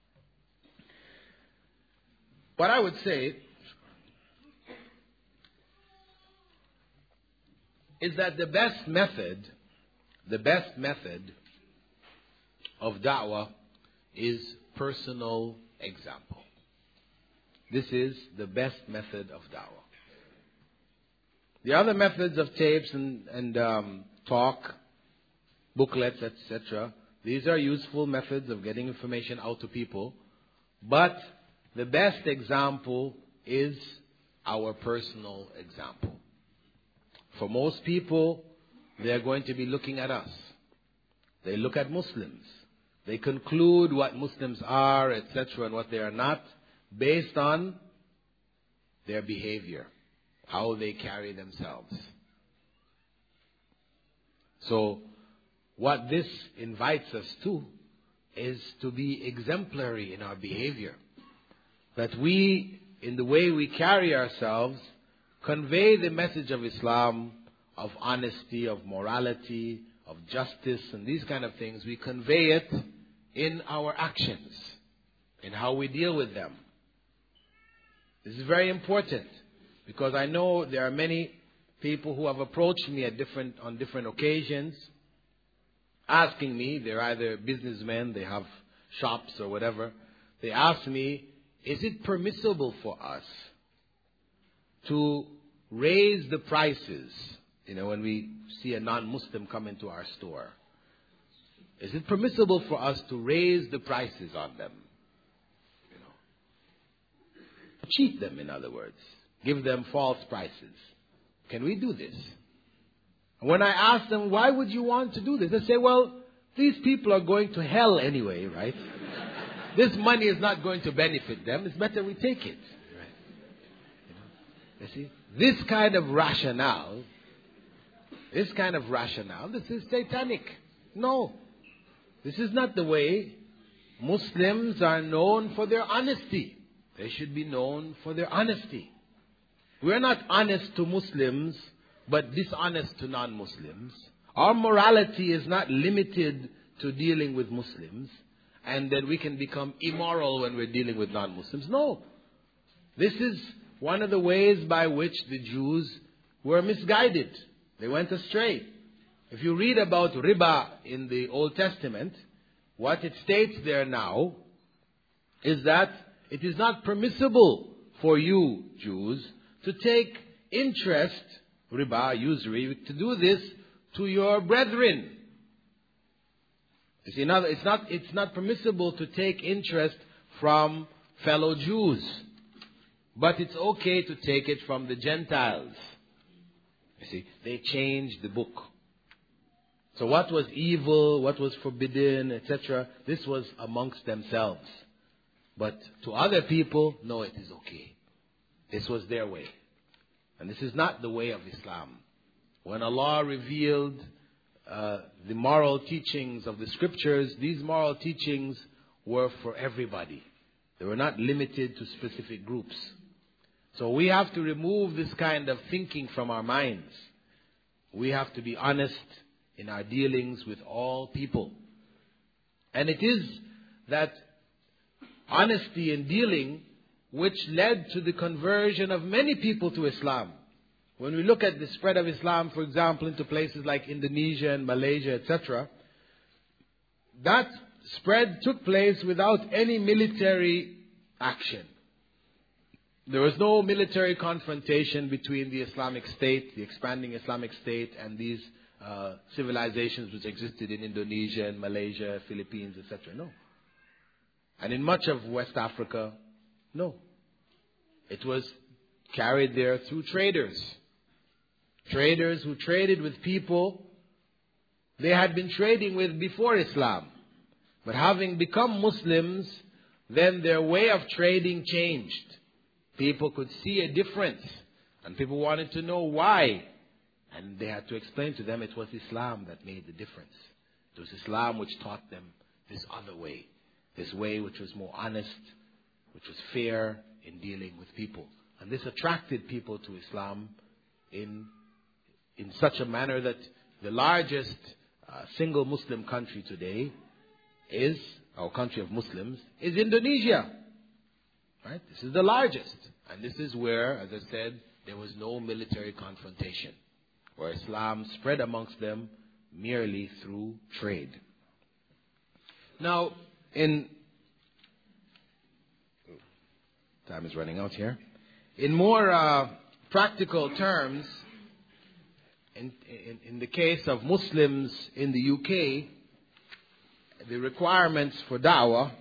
[SPEAKER 2] What I would say is that the best method, the best method of da'wah is personal example. This is the best method of da'wah. The other methods of tapes and, and um, talk, booklets, et cetera, these are useful methods of getting information out to people. But the best example is our personal example. For most people, they are going to be looking at us. They look at Muslims. They conclude what Muslims are, et cetera, and what they are not, based on their behavior, how they carry themselves. So, what this invites us to is to be exemplary in our behavior. That we, in the way we carry ourselves, convey the message of Islam, of honesty, of morality, of justice, and these kind of things. We convey it in our actions, in how we deal with them. This is very important, because I know there are many people who have approached me at different on different occasions, asking me, they're either businessmen, they have shops or whatever, they ask me, is it permissible for us to raise the prices, you know, when we see a non-Muslim come into our store? Is it permissible for us to raise the prices on them? You know, cheat them, in other words. Give them false prices. Can we do this? And when I ask them, why would you want to do this? They say, well, these people are going to hell anyway, right? This money is not going to benefit them. It's better we take it. Right? You know, you see, this kind of rationale, this kind of rationale, this is satanic. No. This is not the way. Muslims are known for their honesty. They should be known for their honesty. We are not honest to Muslims, but dishonest to non-Muslims. Our morality is not limited to dealing with Muslims, and then we can become immoral when we're dealing with non-Muslims. No. This is one of the ways by which the Jews were misguided. They went astray. If you read about riba in the Old Testament, what it states there now is that it is not permissible for you, Jews, to take interest, riba, usury, to do this to your brethren. You see, now it's not, it's not permissible to take interest from fellow Jews, but it's okay to take it from the Gentiles. You see, they changed the book. So what was evil, what was forbidden, et cetera, this was amongst themselves. But to other people, no, it is okay. This was their way. And this is not the way of Islam. When Allah revealed uh, the moral teachings of the scriptures, these moral teachings were for everybody. They were not limited to specific groups. So we have to remove this kind of thinking from our minds. We have to be honest in our dealings with all people. And it is that honesty in dealing which led to the conversion of many people to Islam. When we look at the spread of Islam, for example, into places like Indonesia and Malaysia, et cetera, that spread took place without any military action. there was no military confrontation between the Islamic State, the expanding Islamic State, and these uh, civilizations which existed in Indonesia and Malaysia, Philippines, et cetera. No. And in much of West Africa, no. It was carried there through traders. Traders who traded with people they had been trading with before Islam. But having become Muslims, then their way of trading changed. People could see a difference. And people wanted to know why. And they had to explain to them it was Islam that made the difference. It was Islam which taught them this other way. This way which was more honest, which was fair in dealing with people. And this attracted people to Islam in, in such a manner that the largest uh, single Muslim country today is, our country of Muslims, is Indonesia. Right? This is the largest. And this is where, as I said, there was no military confrontation. Where Islam spread amongst them merely through trade. Now, in... Time is running out here. In more uh, practical terms, in, in, in the case of Muslims in the U K, the requirements for da'wah,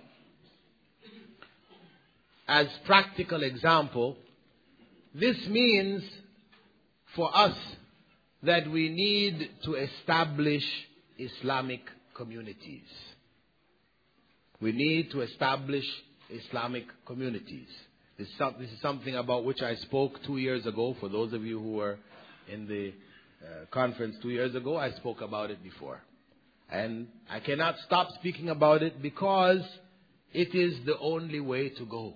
[SPEAKER 2] as practical example, this means for us that we need to establish Islamic communities. We need to establish Islamic communities. This is, some, this is something about which I spoke two years ago. For those of you who were in the uh, conference two years ago, I spoke about it before. And I cannot stop speaking about it because it is the only way to go.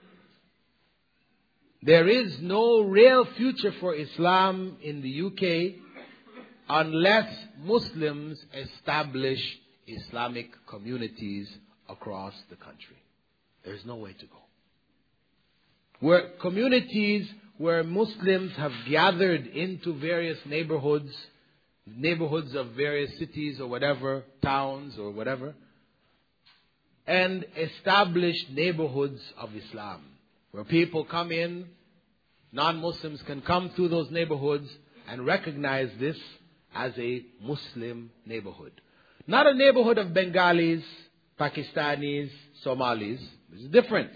[SPEAKER 2] There is no real future for Islam in the U K unless Muslims establish Islamic communities across the country. There is no way to go. Where communities where Muslims have gathered into various neighborhoods, neighborhoods of various cities or whatever, towns or whatever, and established neighborhoods of Islam. Where people come in, non-Muslims can come through those neighborhoods and recognize this as a Muslim neighborhood. Not a neighborhood of Bengalis, Pakistanis, Somalis. This is different.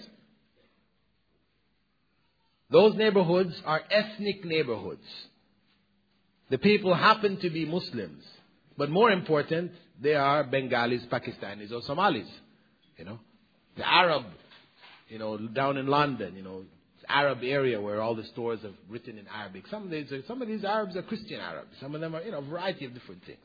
[SPEAKER 2] Those neighborhoods are ethnic neighborhoods. The people happen to be Muslims. But more important, they are Bengalis, Pakistanis or Somalis. You know, the Arab, you know, down in London, you know, Arab area where all the stores are written in Arabic. Some of these, some of these Arabs are Christian Arabs. Some of them are, you know, a variety of different things.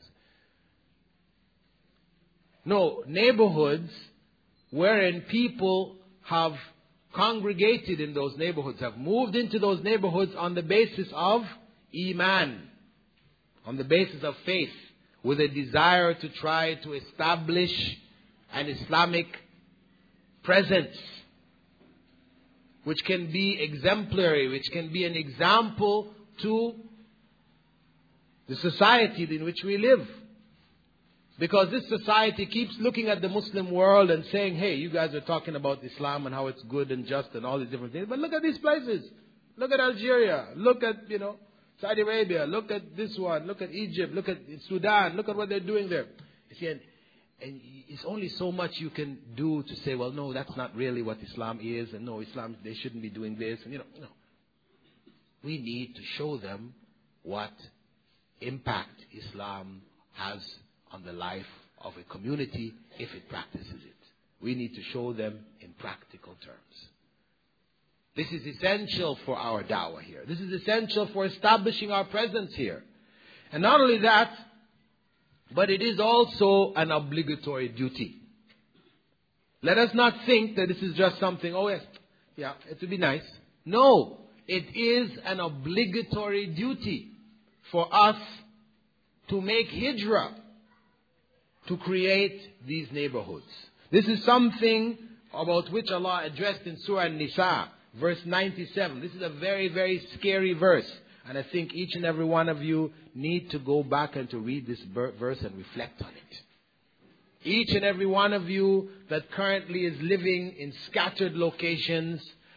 [SPEAKER 2] No, neighborhoods wherein people have congregated in those neighborhoods, have moved into those neighborhoods on the basis of Iman, on the basis of faith, with a desire to try to establish an Islamic presence, which can be exemplary, which can be an example to the society in which we live. Because this society keeps looking at the Muslim world and saying, hey, you guys are talking about Islam and how it's good and just and all these different things. But look at these places. Look at Algeria. Look at, you know, Saudi Arabia. Look at this one. Look at Egypt. Look at Sudan. Look at what they're doing there. You see, and, and it's only so much you can do to say, well, no, that's not really what Islam is. And no, Islam, they shouldn't be doing this. And, you know, no. We need to show them what impact Islam has on the life of a community if it practices it. We need to show them in practical terms. This is essential for our da'wah here. This is essential for establishing our presence here. And not only that, but it is also an obligatory duty. Let us not think that this is just something, oh yes, yeah, it would be nice. No, it is an obligatory duty for us to make hijrah, to create these neighborhoods. This is something about which Allah addressed in Surah An-Nisa, verse ninety-seven. This is a very, very scary verse. And I think each and every one of you need to go back and to read this verse and reflect on it. Each and every one of you that currently is living in scattered locations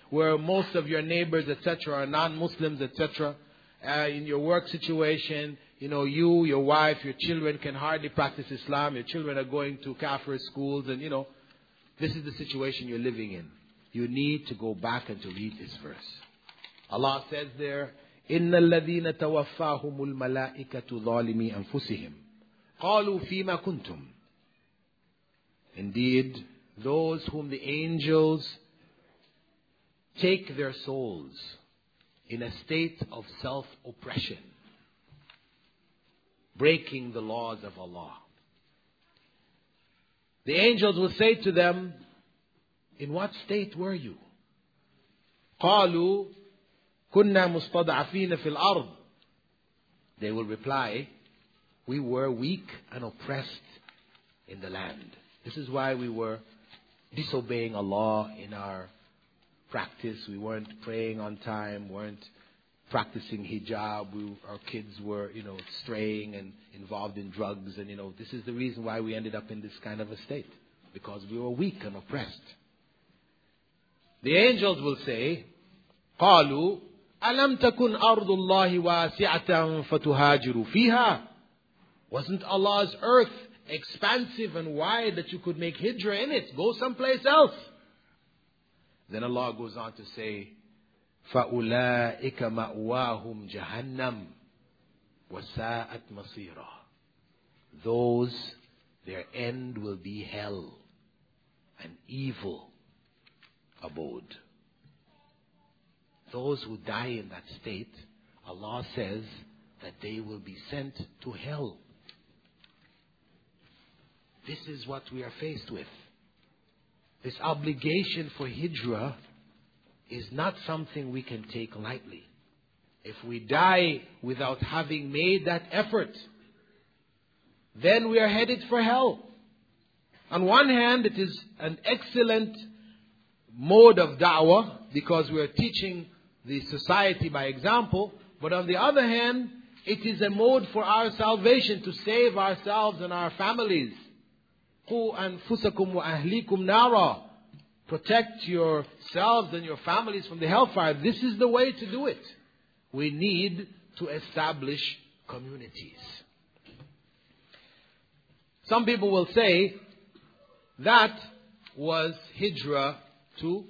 [SPEAKER 2] where most of your neighbors, et cetera, are non-Muslims, et cetera. Uh, in your work situation, you know, you, your wife, your children can hardly practice Islam. Your children are going to kafir schools, and you know, this is the situation you're living in. You need to go back and to read this verse. Allah says there, إِنَّ الَّذِينَ تَوَفَّاهُمُ الْمَلَائِكَةُ ظَالِمِي أَنفُسِهِمْ قَالُوا فِيمَا كُنْتُمْ. Indeed, those whom the angels take their souls in a state of self-oppression, breaking the laws of Allah. The angels will say to them, in what state were you? قَالُوا كُنَّا مُسْتَضْعَفِينَ فِي الْأَرْضِ. They will reply, we were weak and oppressed in the land. This is why we were disobeying Allah in our practice. We weren't praying on time, weren't practicing hijab. We, our kids were, you know, straying and involved in drugs. And, you know, this is the reason why we ended up in this kind of a state. Because we were weak and oppressed. The angels will say, قَالُوا أَلَمْ تَكُنْ أَرْضُ اللَّهِ وَاسِعَةً فَتُهَاجِرُوا فِيهَا. Wasn't Allah's earth expansive and wide that you could make hijrah in it? Go someplace else. Then Allah goes on to say, فَأُولَٰئِكَ مَأْوَاهُمْ جَهَنَّمْ وَسَاءَتْ مَصِيرًا. Those, their end will be hell, an evil abode. Those who die in that state, Allah says that they will be sent to hell. This is what we are faced with. This obligation for hijrah is not something we can take lightly. If we die without having made that effort, then we are headed for hell. On one hand, it is an excellent mode of da'wah because we are teaching the society by example. But on the other hand, it is a mode for our salvation, to save ourselves and our families. قُوا أَنفُسَكُمْ وَأَهْلِيكُمْ نَارًا. Protect yourselves and your families from the hellfire. This is the way to do it. We need to establish communities. Some people will say that was hijrah to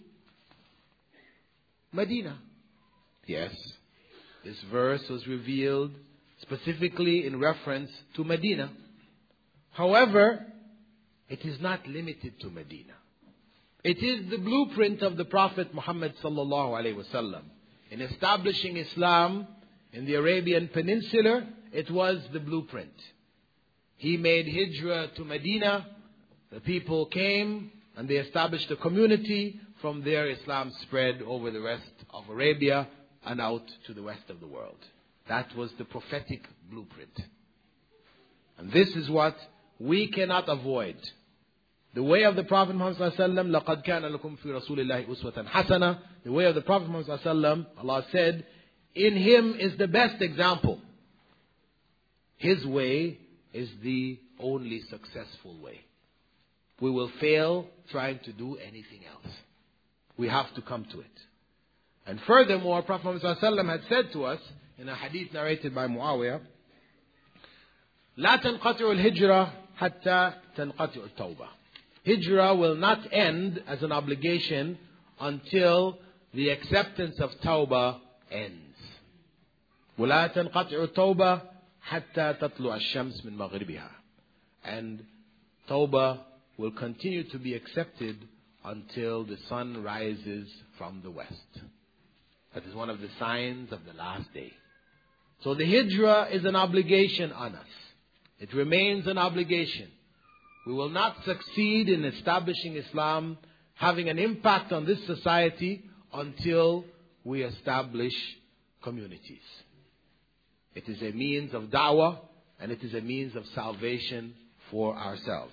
[SPEAKER 2] Medina. Yes, this verse was revealed specifically in reference to Medina. However, it is not limited to Medina. It is the blueprint of the Prophet Muhammad sallallahu alaihi wasallam. In establishing Islam in the Arabian Peninsula, it was the blueprint. He made hijrah to Medina. The people came and they established a community. From there, Islam spread over the rest of Arabia and out to the rest of the world. That was the prophetic blueprint. And this is what we cannot avoid. The way of the Prophet Muhammad sallallahu alaihi wasallam, لَقَدْ كَانَ لَكُمْ فِي رَسُولِ اللَّهِ أُسْوَةً حَسَنَةً. The way of the Prophet Muhammad sallallahu alaihi wasallam, Allah said, in him is the best example. His way is the only successful way. We will fail trying to do anything else. We have to come to it. And furthermore, Prophet Muhammad sallallahu alaihi wasallam had said to us in a hadith narrated by Muawiyah, لا تنقطع الهجرة حتى تنقطع التوبة. Hijrah will not end as an obligation until the acceptance of Tawbah ends. ولا تنقطع التوبة حتى تطلع الشمس من مغربها. And Tawbah will continue to be accepted until the sun rises from the west. That is one of the signs of the last day. So the hijrah is an obligation on us. It remains an obligation. We will not succeed in establishing Islam, having an impact on this society, until we establish communities. It is a means of da'wah, and it is a means of salvation for ourselves.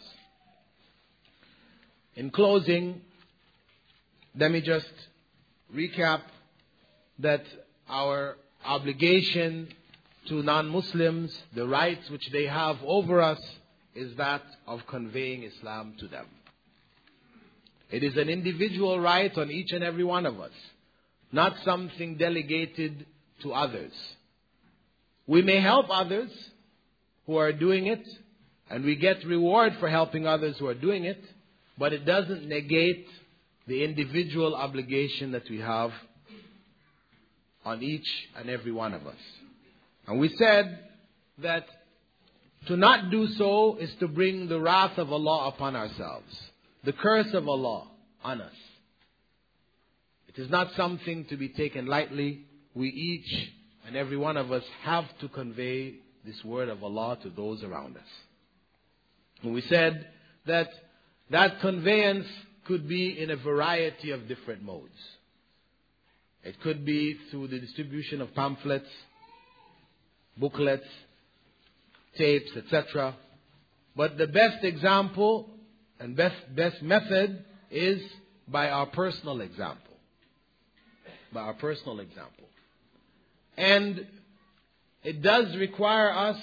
[SPEAKER 2] In closing, let me just recap that our obligation to non-Muslims, the rights which they have over us, is that of conveying Islam to them. It is an individual right on each and every one of us not something delegated to others. We may help others who are doing it, and we get reward for helping others who are doing it, but it doesn't negate the individual obligation that we have on each and every one of us. And we said that to not do so is to bring the wrath of Allah upon ourselves, the curse of Allah on us. It is not something to be taken lightly. We each and every one of us have to convey this word of Allah to those around us. And we said that that conveyance could be in a variety of different modes. It could be through the distribution of pamphlets, booklets, tapes, et cetera. But the best example and best, best method is by our personal example. By our personal example. And it does require us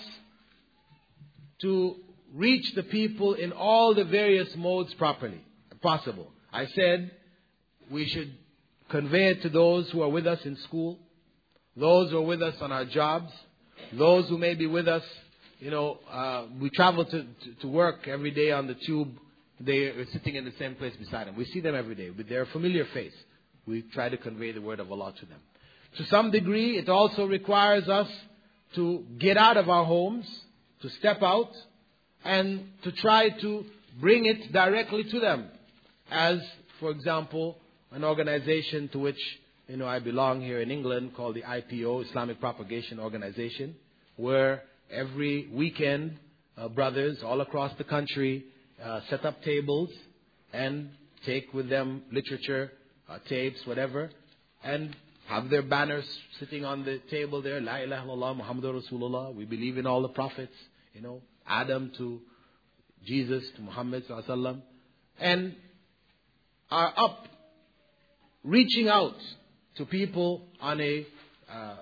[SPEAKER 2] to reach the people in all the various modes properly, possible. I said we should convey it to those who are with us in school, those who are with us on our jobs, those who may be with us, you know, uh, we travel to, to, to work every day on the tube. They are sitting in the same place beside them. We see them every day with their familiar face. We try to convey the word of Allah to them. To some degree, it also requires us to get out of our homes, to step out, and to try to bring it directly to them. As, for example, an organization to which, you know, I belong here in England called the I P O, Islamic Propagation Organization, where every weekend, uh, brothers all across the country uh, set up tables and take with them literature, uh, tapes, whatever, and have their banners sitting on the table there. La ilaha illallah, Muhammadur Rasulullah. We believe in all the prophets, you know, Adam to Jesus to Muhammad sallallahu alaihi wasallam, and are up reaching out to people on a uh,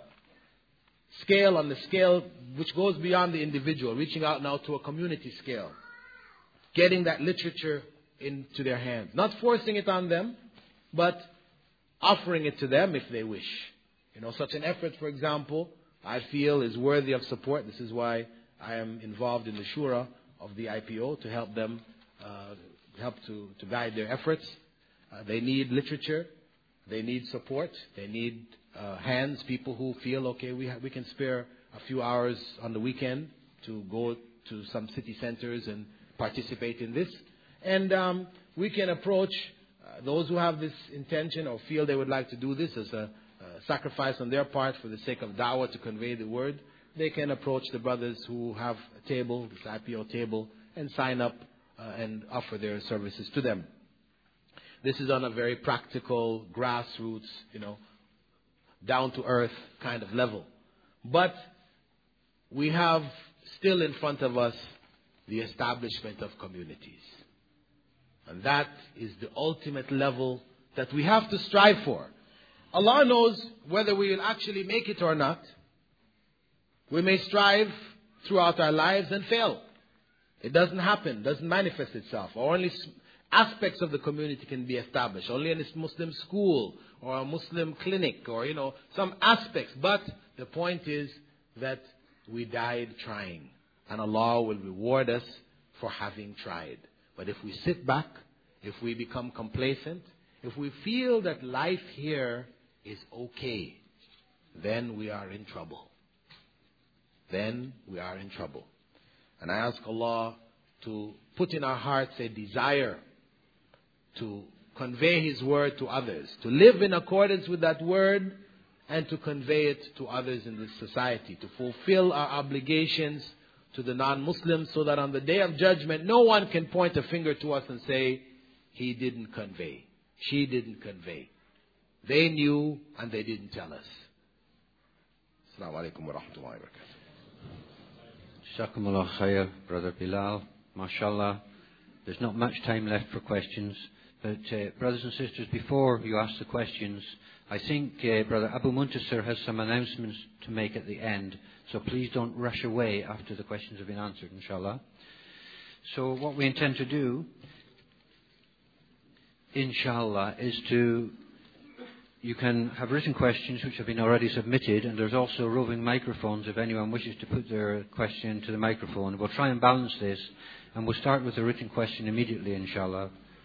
[SPEAKER 2] scale, on the scale which goes beyond the individual, reaching out now to a community scale, getting that literature into their hands, not forcing it on them, but offering it to them if they wish. You know, such an effort, for example, I feel is worthy of support. This is why I am involved in the shura of the I P O to help them, uh, help to, to guide their efforts. Uh, they need literature. They need support. They need uh, hands, people who feel, okay, we, ha- we can spare a few hours on the weekend to go to some city centers and participate in this. And um, we can approach uh, those who have this intention or feel they would like to do this as a uh, sacrifice on their part for the sake of da'wah to convey the word. They can approach the brothers who have a table, this I P O table, and sign up uh, and offer their services to them. This is on a very practical, grassroots, you know, down-to-earth kind of level. But we have still in front of us the establishment of communities. And that is the ultimate level that we have to strive for. Allah knows whether we will actually make it or not. We may strive throughout our lives and fail. It doesn't happen, doesn't manifest itself. Or only aspects of the community can be established. Only in a Muslim school or a Muslim clinic or, you know, some aspects. But the point is that we died trying. And Allah will reward us for having tried. But if we sit back, if we become complacent, if we feel that life here is okay, then we are in trouble. Then we are in trouble. And I ask Allah to put in our hearts a desire to convey His word to others, to live in accordance with that word, and to convey it to others in this society, to fulfill our obligations to the non-Muslims, so that on the day of judgment, no one can point a finger to us and say, he didn't convey, she didn't convey. They knew and they didn't tell us. Assalamu alaikum wa rahmatullahi wa barakatuh.
[SPEAKER 1] Jazakumullah khair, Brother Bilal. MashaAllah. There's not much time left for questions. But uh, brothers and sisters, before you ask the questions, I think uh, Brother Abu Muntasir has some announcements to make at the end. So please don't rush away after the questions have been answered, inshallah. So what we intend to do, inshallah, is to you can have written questions which have been already submitted, and there's also roving microphones if anyone wishes to put their question to the microphone. We'll try and balance this, and we'll start with the written question immediately, inshallah.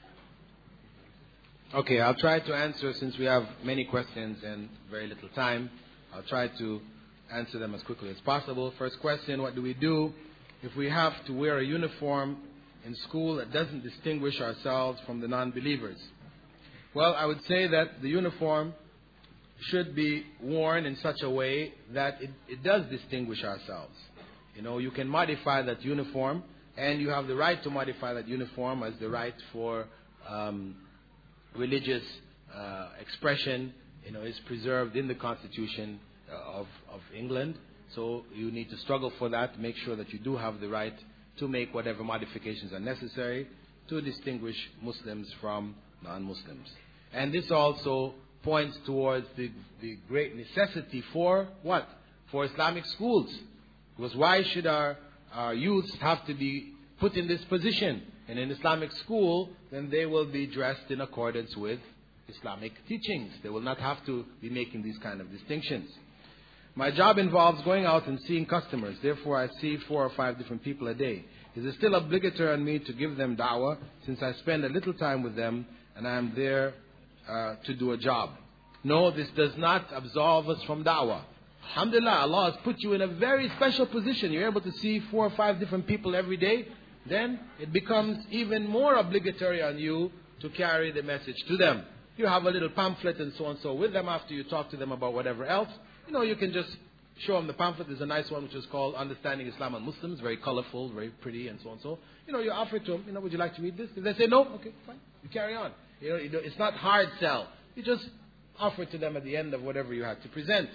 [SPEAKER 2] Okay, I'll try to answer, since we have many questions and very little time. I'll try to answer them as quickly as possible. First question, what do we do if we have to wear a uniform in school that doesn't distinguish ourselves from the non-believers? Well, I would say that the uniform should be worn in such a way that it, it does distinguish ourselves. You know, you can modify that uniform, and you have the right to modify that uniform as the right for um, religious uh, expression, you know, is preserved in the Constitution uh, of, of England. So you need to struggle for that, make sure that you do have the right to make whatever modifications are necessary to distinguish Muslims from non-Muslims. And this also points towards the, the great necessity for what? For Islamic schools. Because why should our, our youths have to be put in this position? In an Islamic school, then they will be dressed in accordance with Islamic teachings. They will not have to be making these kind of distinctions. My job involves going out and seeing customers. Therefore, I see four or five different people a day. Is it still obligatory on me to give them da'wah, since I spend a little time with them and I am there uh, to do a job? No, this does not absolve us from da'wah. Alhamdulillah, Allah has put you in a very special position. You're able to see four or five different people every day. Then it becomes even more obligatory on you to carry the message to them. You have a little pamphlet and so on and so with them after you talk to them about whatever else. You know, you can just show them the pamphlet. There's a nice one which is called Understanding Islam and Muslims. Very colorful, very pretty, and so on and so. You know, you offer it to them. You know, would you like to read this? If they say no, okay, fine. You carry on. You know, it's not hard sell. You just offer it to them at the end of whatever you have to present.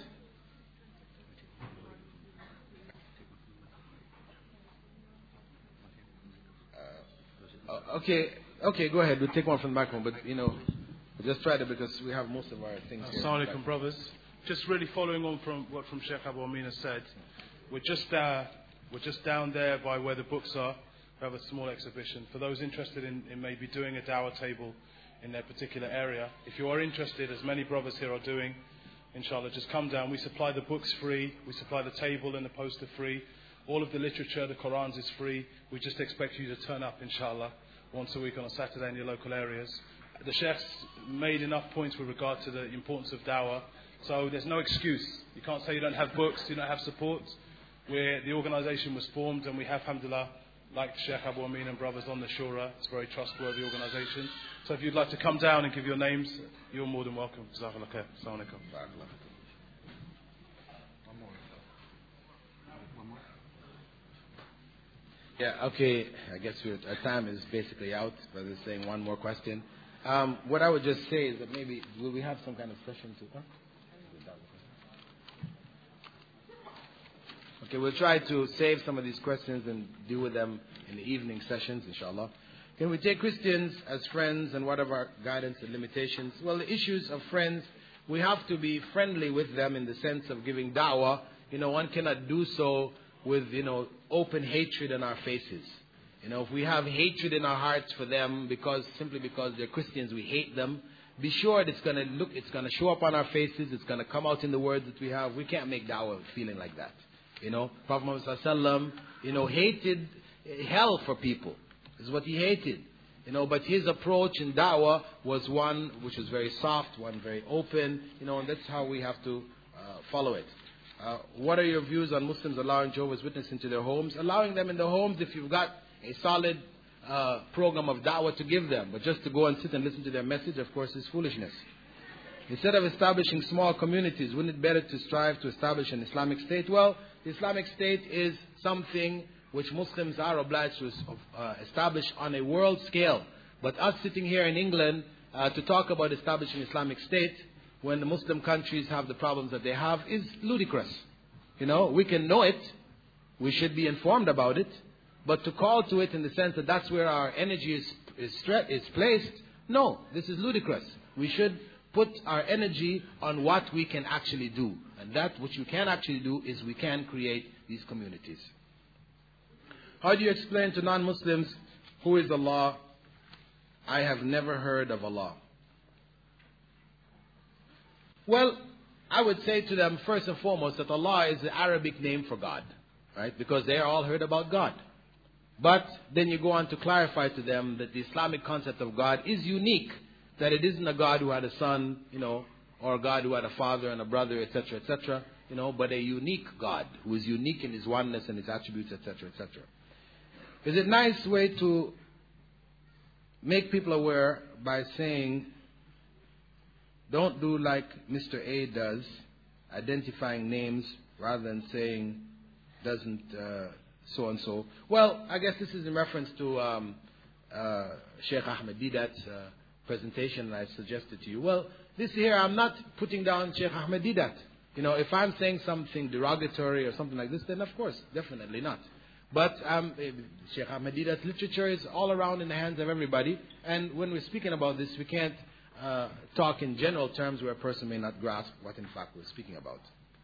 [SPEAKER 2] Uh, okay, okay, go ahead. We'll take one from the microphone, but you know, just try to, because we have most of our things here.
[SPEAKER 3] Assalamu alaikum, brothers. Just really following on from what from Sheikh Abu Amin has said, we're just uh, we're just down there by where the books are. We have a small exhibition for those interested in, in maybe doing a dawah table in their particular area. If you are interested, as many brothers here are doing, inshallah, just come down. We supply the books free. We supply the table and the poster free. All of the literature, the Qurans is free. We just expect you to turn up, inshallah, once a week on a Saturday in your local areas. The Sheikh's made enough points with regard to the importance of dawah. So there's no excuse. You can't say you don't have books, you don't have support. Where the organisation was formed, and we have, alhamdulillah, like Sheikh Abu Amin and brothers on the Shura. It's a very trustworthy organisation. So if you'd like to come down and give your names, you're more than welcome. Jazakallah khair. Assalamu alaikum.
[SPEAKER 2] Yeah, okay. I guess we're, our time is basically out, but they're saying one more question. Um, what I would just say is that maybe, will we have some kind of session to... Huh? Okay, we'll try to save some of these questions and deal with them in the evening sessions, inshallah. Can we take Christians as friends, and what are our guidance and limitations? Well, the issues of friends, we have to be friendly with them in the sense of giving da'wah. You know, one cannot do so with, you know, open hatred on our faces. You know, if we have hatred in our hearts for them because simply because they're Christians, we hate them, be sure it's going to look, it's going to show up on our faces, it's going to come out in the words that we have. We can't make da'wah feeling like that. You know, Prophet Muhammad ﷺ, you know, hated hell for people. This is what he hated. You know, but his approach in da'wah was one which was very soft, one very open, you know, and that's how we have to uh, follow it. Uh, what are your views on Muslims allowing Jehovah's Witnesses into their homes? Allowing them in the homes if you've got a solid uh, program of da'wah to give them. But just to go and sit and listen to their message, of course, is foolishness. Instead of establishing small communities, wouldn't it better to strive to establish an Islamic State? Well, the Islamic State is something which Muslims are obliged to uh, establish on a world scale. But us sitting here in England uh, to talk about establishing Islamic State when the Muslim countries have the problems that they have is ludicrous. You know, we can know it. We should be informed about it. But to call to it in the sense that that's where our energy is, is, stre- is placed, no, this is ludicrous. We should put our energy on what we can actually do. And that which we can actually do is we can create these communities. How do you explain to non-Muslims, who is Allah? I have never heard of Allah. Well, I would say to them first and foremost that Allah is the Arabic name for God, right? Because they all heard about God. But then you go on to clarify to them that the Islamic concept of God is unique, that it isn't a God who had a son, you know, or a God who had a father and a brother, et cetera, et cetera, you know, but a unique God who is unique in His oneness and His attributes, et cetera, et cetera. Is it a nice way to make people aware by saying, don't do like Mister A does, identifying names rather than saying doesn't uh, so and so. Well, I guess this is in reference to um, uh, Sheikh Ahmed Didat's uh, presentation I suggested to you. Well, this here I'm not putting down Sheikh Ahmed Didat. You know, if I'm saying something derogatory or something like this, then of course, definitely not. But um, Sheikh Ahmed Didat's literature is all around in the hands of everybody. And when we're speaking about this, we can't uh, talk in general terms where a person may not grasp what in fact we're speaking about.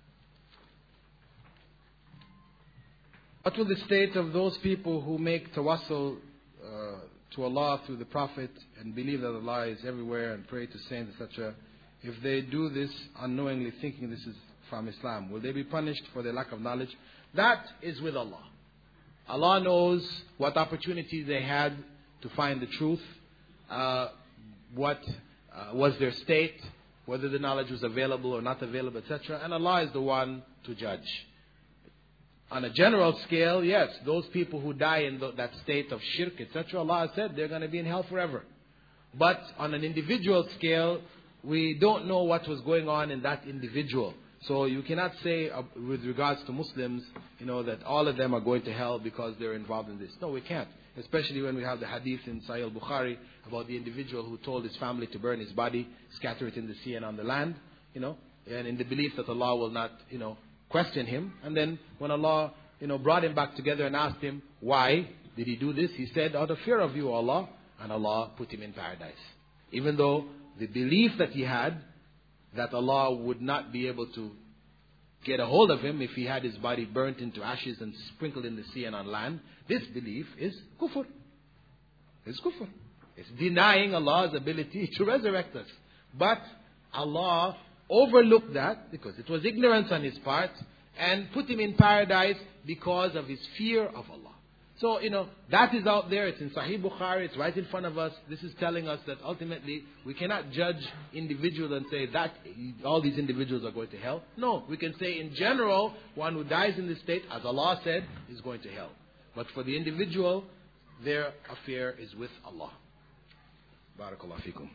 [SPEAKER 2] What will the state of those people who make tawassul uh, to Allah through the Prophet and believe that Allah is everywhere and pray to saints, et cetera, if they do this unknowingly thinking this is from Islam, will they be punished for their lack of knowledge? That is with Allah. Allah knows what opportunities they had to find the truth, uh, what uh, was their state, whether the knowledge was available or not available, et cetera. And Allah is the one to judge. On a general scale, yes, those people who die in the, that state of shirk, et cetera, Allah has said they're going to be in hell forever. But on an individual scale, we don't know what was going on in that individual. So you cannot say uh, with regards to Muslims, you know, that all of them are going to hell because they're involved in this. No, we can't. Especially when we have the hadith in Sahih al-Bukhari about the individual who told his family to burn his body, scatter it in the sea and on the land, you know, and in the belief that Allah will not, you know, question him. And then when Allah, you know, brought him back together and asked him, why did he do this? He said, out of fear of you, Allah. And Allah put him in paradise. Even though the belief that he had, that Allah would not be able to get a hold of him if he had his body burnt into ashes and sprinkled in the sea and on land, this belief is kufr. It's kufr. It's denying Allah's ability to resurrect us. But Allah overlooked that because it was ignorance on his part and put him in paradise because of his fear of Allah. So, you know, that is out there. It's in Sahih Bukhari. It's right in front of us. This is telling us that ultimately we cannot judge individuals and say that all these individuals are going to hell. No, we can say in general, one who dies in this state, as Allah said, is going to hell. But for the individual, their affair is with Allah. Barakallahu feekum.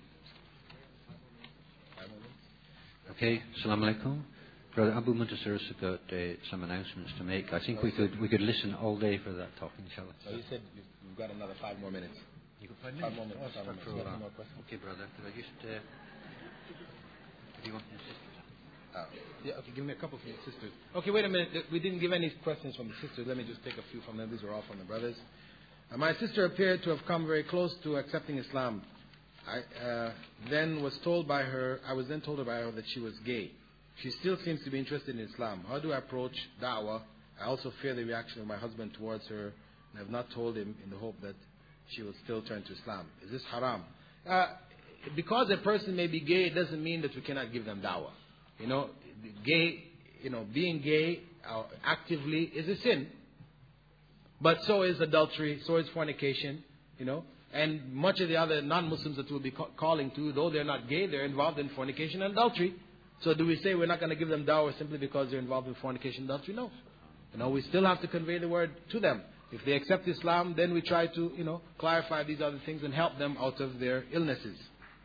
[SPEAKER 1] Okay, Assalamu alaikum. Brother Abu Muntasir has got uh, some announcements to make. I think we could we could listen all day for that talk, inshallah.
[SPEAKER 2] So you said you've, you've got another five more minutes.
[SPEAKER 1] You got five minutes?
[SPEAKER 2] Five more minutes.
[SPEAKER 1] Oh,
[SPEAKER 2] Five more minutes.
[SPEAKER 1] for
[SPEAKER 2] You have
[SPEAKER 1] that.
[SPEAKER 2] more questions?
[SPEAKER 1] Okay, brother. Could I just... Uh, do you want your sisters?
[SPEAKER 2] Uh, yeah, okay, give me a couple from your sisters. Okay, wait a minute. We didn't give any questions from the sisters. Let me just take a few from them. These are all from the brothers. Uh, my sister appeared to have come very close to accepting Islam. I uh, then was told by her, I was then told by her that she was gay. She still seems to be interested in Islam. How do I approach da'wah? I also fear the reaction of my husband towards her and have not told him in the hope that she will still turn to Islam. Is this haram? Uh, because a person may be gay, it doesn't mean that we cannot give them da'wah. You know, gay, you know, being gay uh, actively is a sin. But so is adultery, so is fornication, you know. And much of the other non-Muslims that we'll be ca- calling to, though they're not gay, they're involved in fornication and adultery. So do we say we're not going to give them dawah simply because they're involved in fornication and adultery? No. You know, we still have to convey the word to them. If they accept Islam, then we try to, you know, clarify these other things and help them out of their illnesses.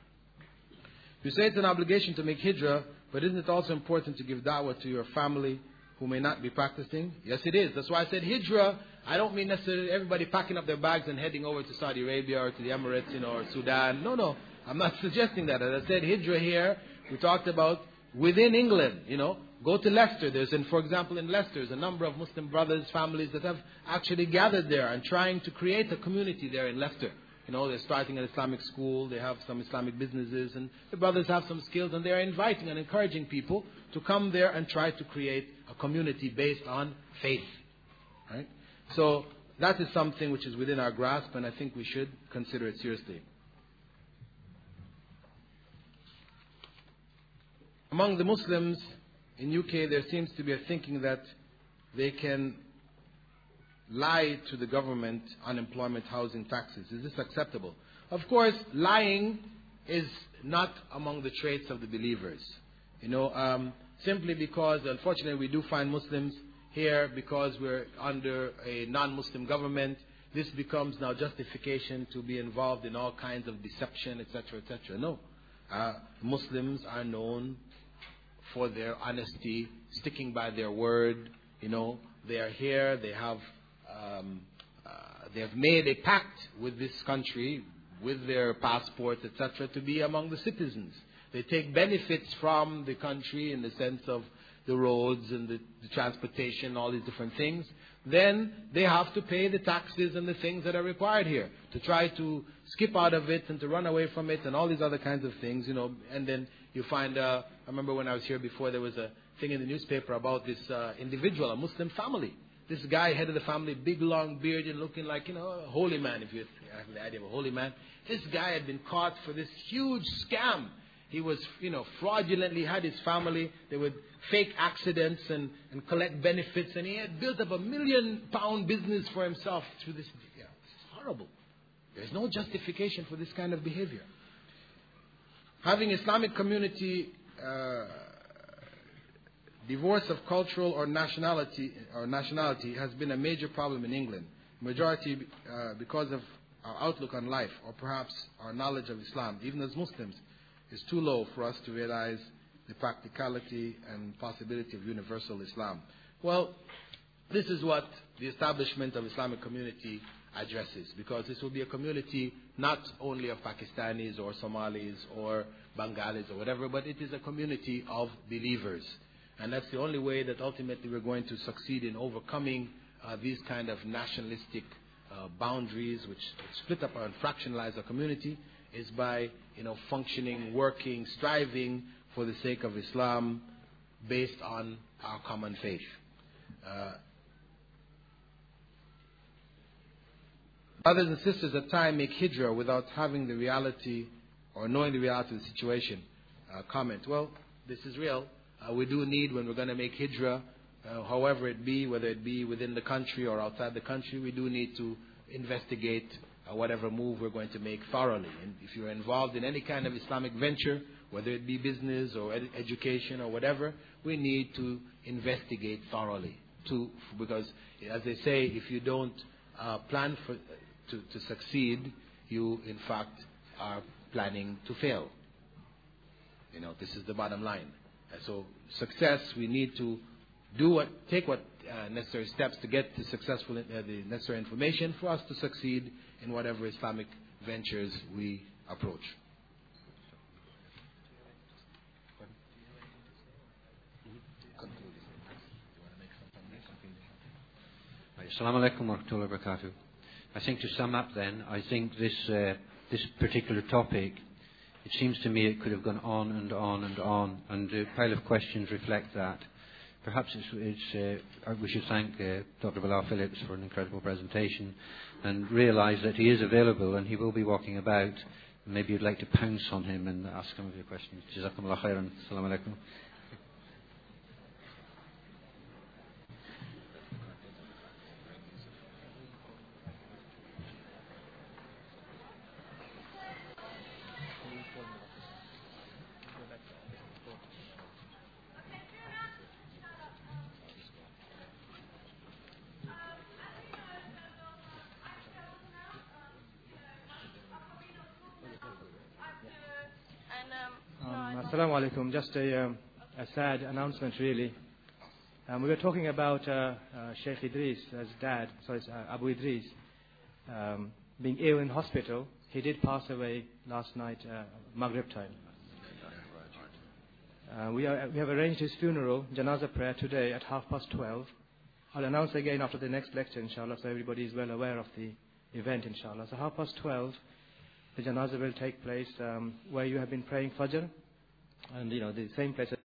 [SPEAKER 2] You say it's an obligation to make hijrah, but isn't it also important to give da'wah to your family who may not be practicing? Yes, it is. That's why I said hijrah. I don't mean necessarily everybody packing up their bags and heading over to Saudi Arabia or to the Emirates, you know, or Sudan. No, no. I'm not suggesting that. As I said, hijrah here, we talked about within England, you know, go to Leicester. There's, and for example, in Leicester, there's a number of Muslim brothers, families that have actually gathered there and trying to create a community there in Leicester. You know, they're starting an Islamic school, they have some Islamic businesses, and the brothers have some skills, and they're inviting and encouraging people to come there and try to create a community based on faith. Right? So that is something which is within our grasp, and I think we should consider it seriously. A among the Muslims in U K, there seems to be a thinking that they can lie to the government unemployment, housing, taxes. Is this acceptable? Of course, lying is not among the traits of the believers. You know, um, simply because, unfortunately, we do find Muslims here because we're under a non-Muslim government. This becomes now justification to be involved in all kinds of deception, et cetera, et cetera. No. Uh, Muslims are known for their honesty, sticking by their word. You know, they are here, they have, um, uh, they have made a pact with this country, with their passports, et cetera, to be among the citizens. They take benefits from the country in the sense of the roads and the, the transportation, all these different things. Then they have to pay the taxes and the things that are required here. To try to skip out of it and to run away from it and all these other kinds of things, you know. And then you find, uh, I remember when I was here before, there was a thing in the newspaper about this uh, individual, a Muslim family. This guy, head of the family, big long beard and looking like, you know, a holy man, if you have the idea of a holy man. This guy had been caught for this huge scam. He was, you know, fraudulently had his family. They would fake accidents and, and collect benefits. And he had built up a million pound business for himself through this. Yeah, it's horrible. There's no justification for this kind of behavior. Having Islamic community, uh, divorce of cultural or nationality or nationality has been a major problem in England. Majority uh, because of our outlook on life, or perhaps our knowledge of Islam, even as Muslims, is too low for us to realize the practicality and possibility of universal Islam. Well, this is what the establishment of Islamic community addresses, because this will be a community not only of Pakistanis or Somalis or Bengalis or whatever, but it is a community of believers. And that's the only way that ultimately we're going to succeed in overcoming uh, these kind of nationalistic uh, boundaries which split up and fractionalize our community, is by, you know, functioning, working, striving for the sake of Islam based on our common faith. Uh, brothers and sisters at times make hijrah without having the reality or knowing the reality of the situation. Uh, comment, well, this is real. Uh, we do need, when we're going to make hijrah, uh, however it be, whether it be within the country or outside the country, we do need to investigate uh, whatever move we're going to make thoroughly. And if you're involved in any kind of Islamic venture, whether it be business or ed- education or whatever, we need to investigate thoroughly. To, because, as they say, if you don't uh, plan for, to, to succeed, you, in fact, are planning to fail. You know, this is the bottom line. And so, success, we need to do what, take what uh, necessary steps to get the successful, uh, the necessary information for us to succeed in whatever Islamic ventures we approach.
[SPEAKER 1] Assalamu alaikum wa rahmatullahi wa barakatuh. I think to sum up then, I think this uh, this particular topic, it seems to me it could have gone on and on and on, and the pile of questions reflect that. Perhaps it's, it's, uh, we should thank uh, Doctor Bilal Phillips for an incredible presentation and realise that he is available and he will be walking about. Maybe you'd like to pounce on him and ask him of your questions. Jazakumullah khairan. Assalamu alaikum.
[SPEAKER 4] Assalamu alaikum. Just a, um, a sad announcement, really. Um, we were talking about uh, uh, Sheikh Idris, his dad, sorry, uh, Abu Idris, um, being ill in hospital. He did pass away last night, uh, Maghrib time. Uh, we, are, we have arranged his funeral, Janazah prayer, today at half past twelve. I'll announce again after the next lecture, inshallah, so everybody is well aware of the event, inshallah. So half past twelve, the Janazah will take place um, where you have been praying Fajr. And, you know, the same place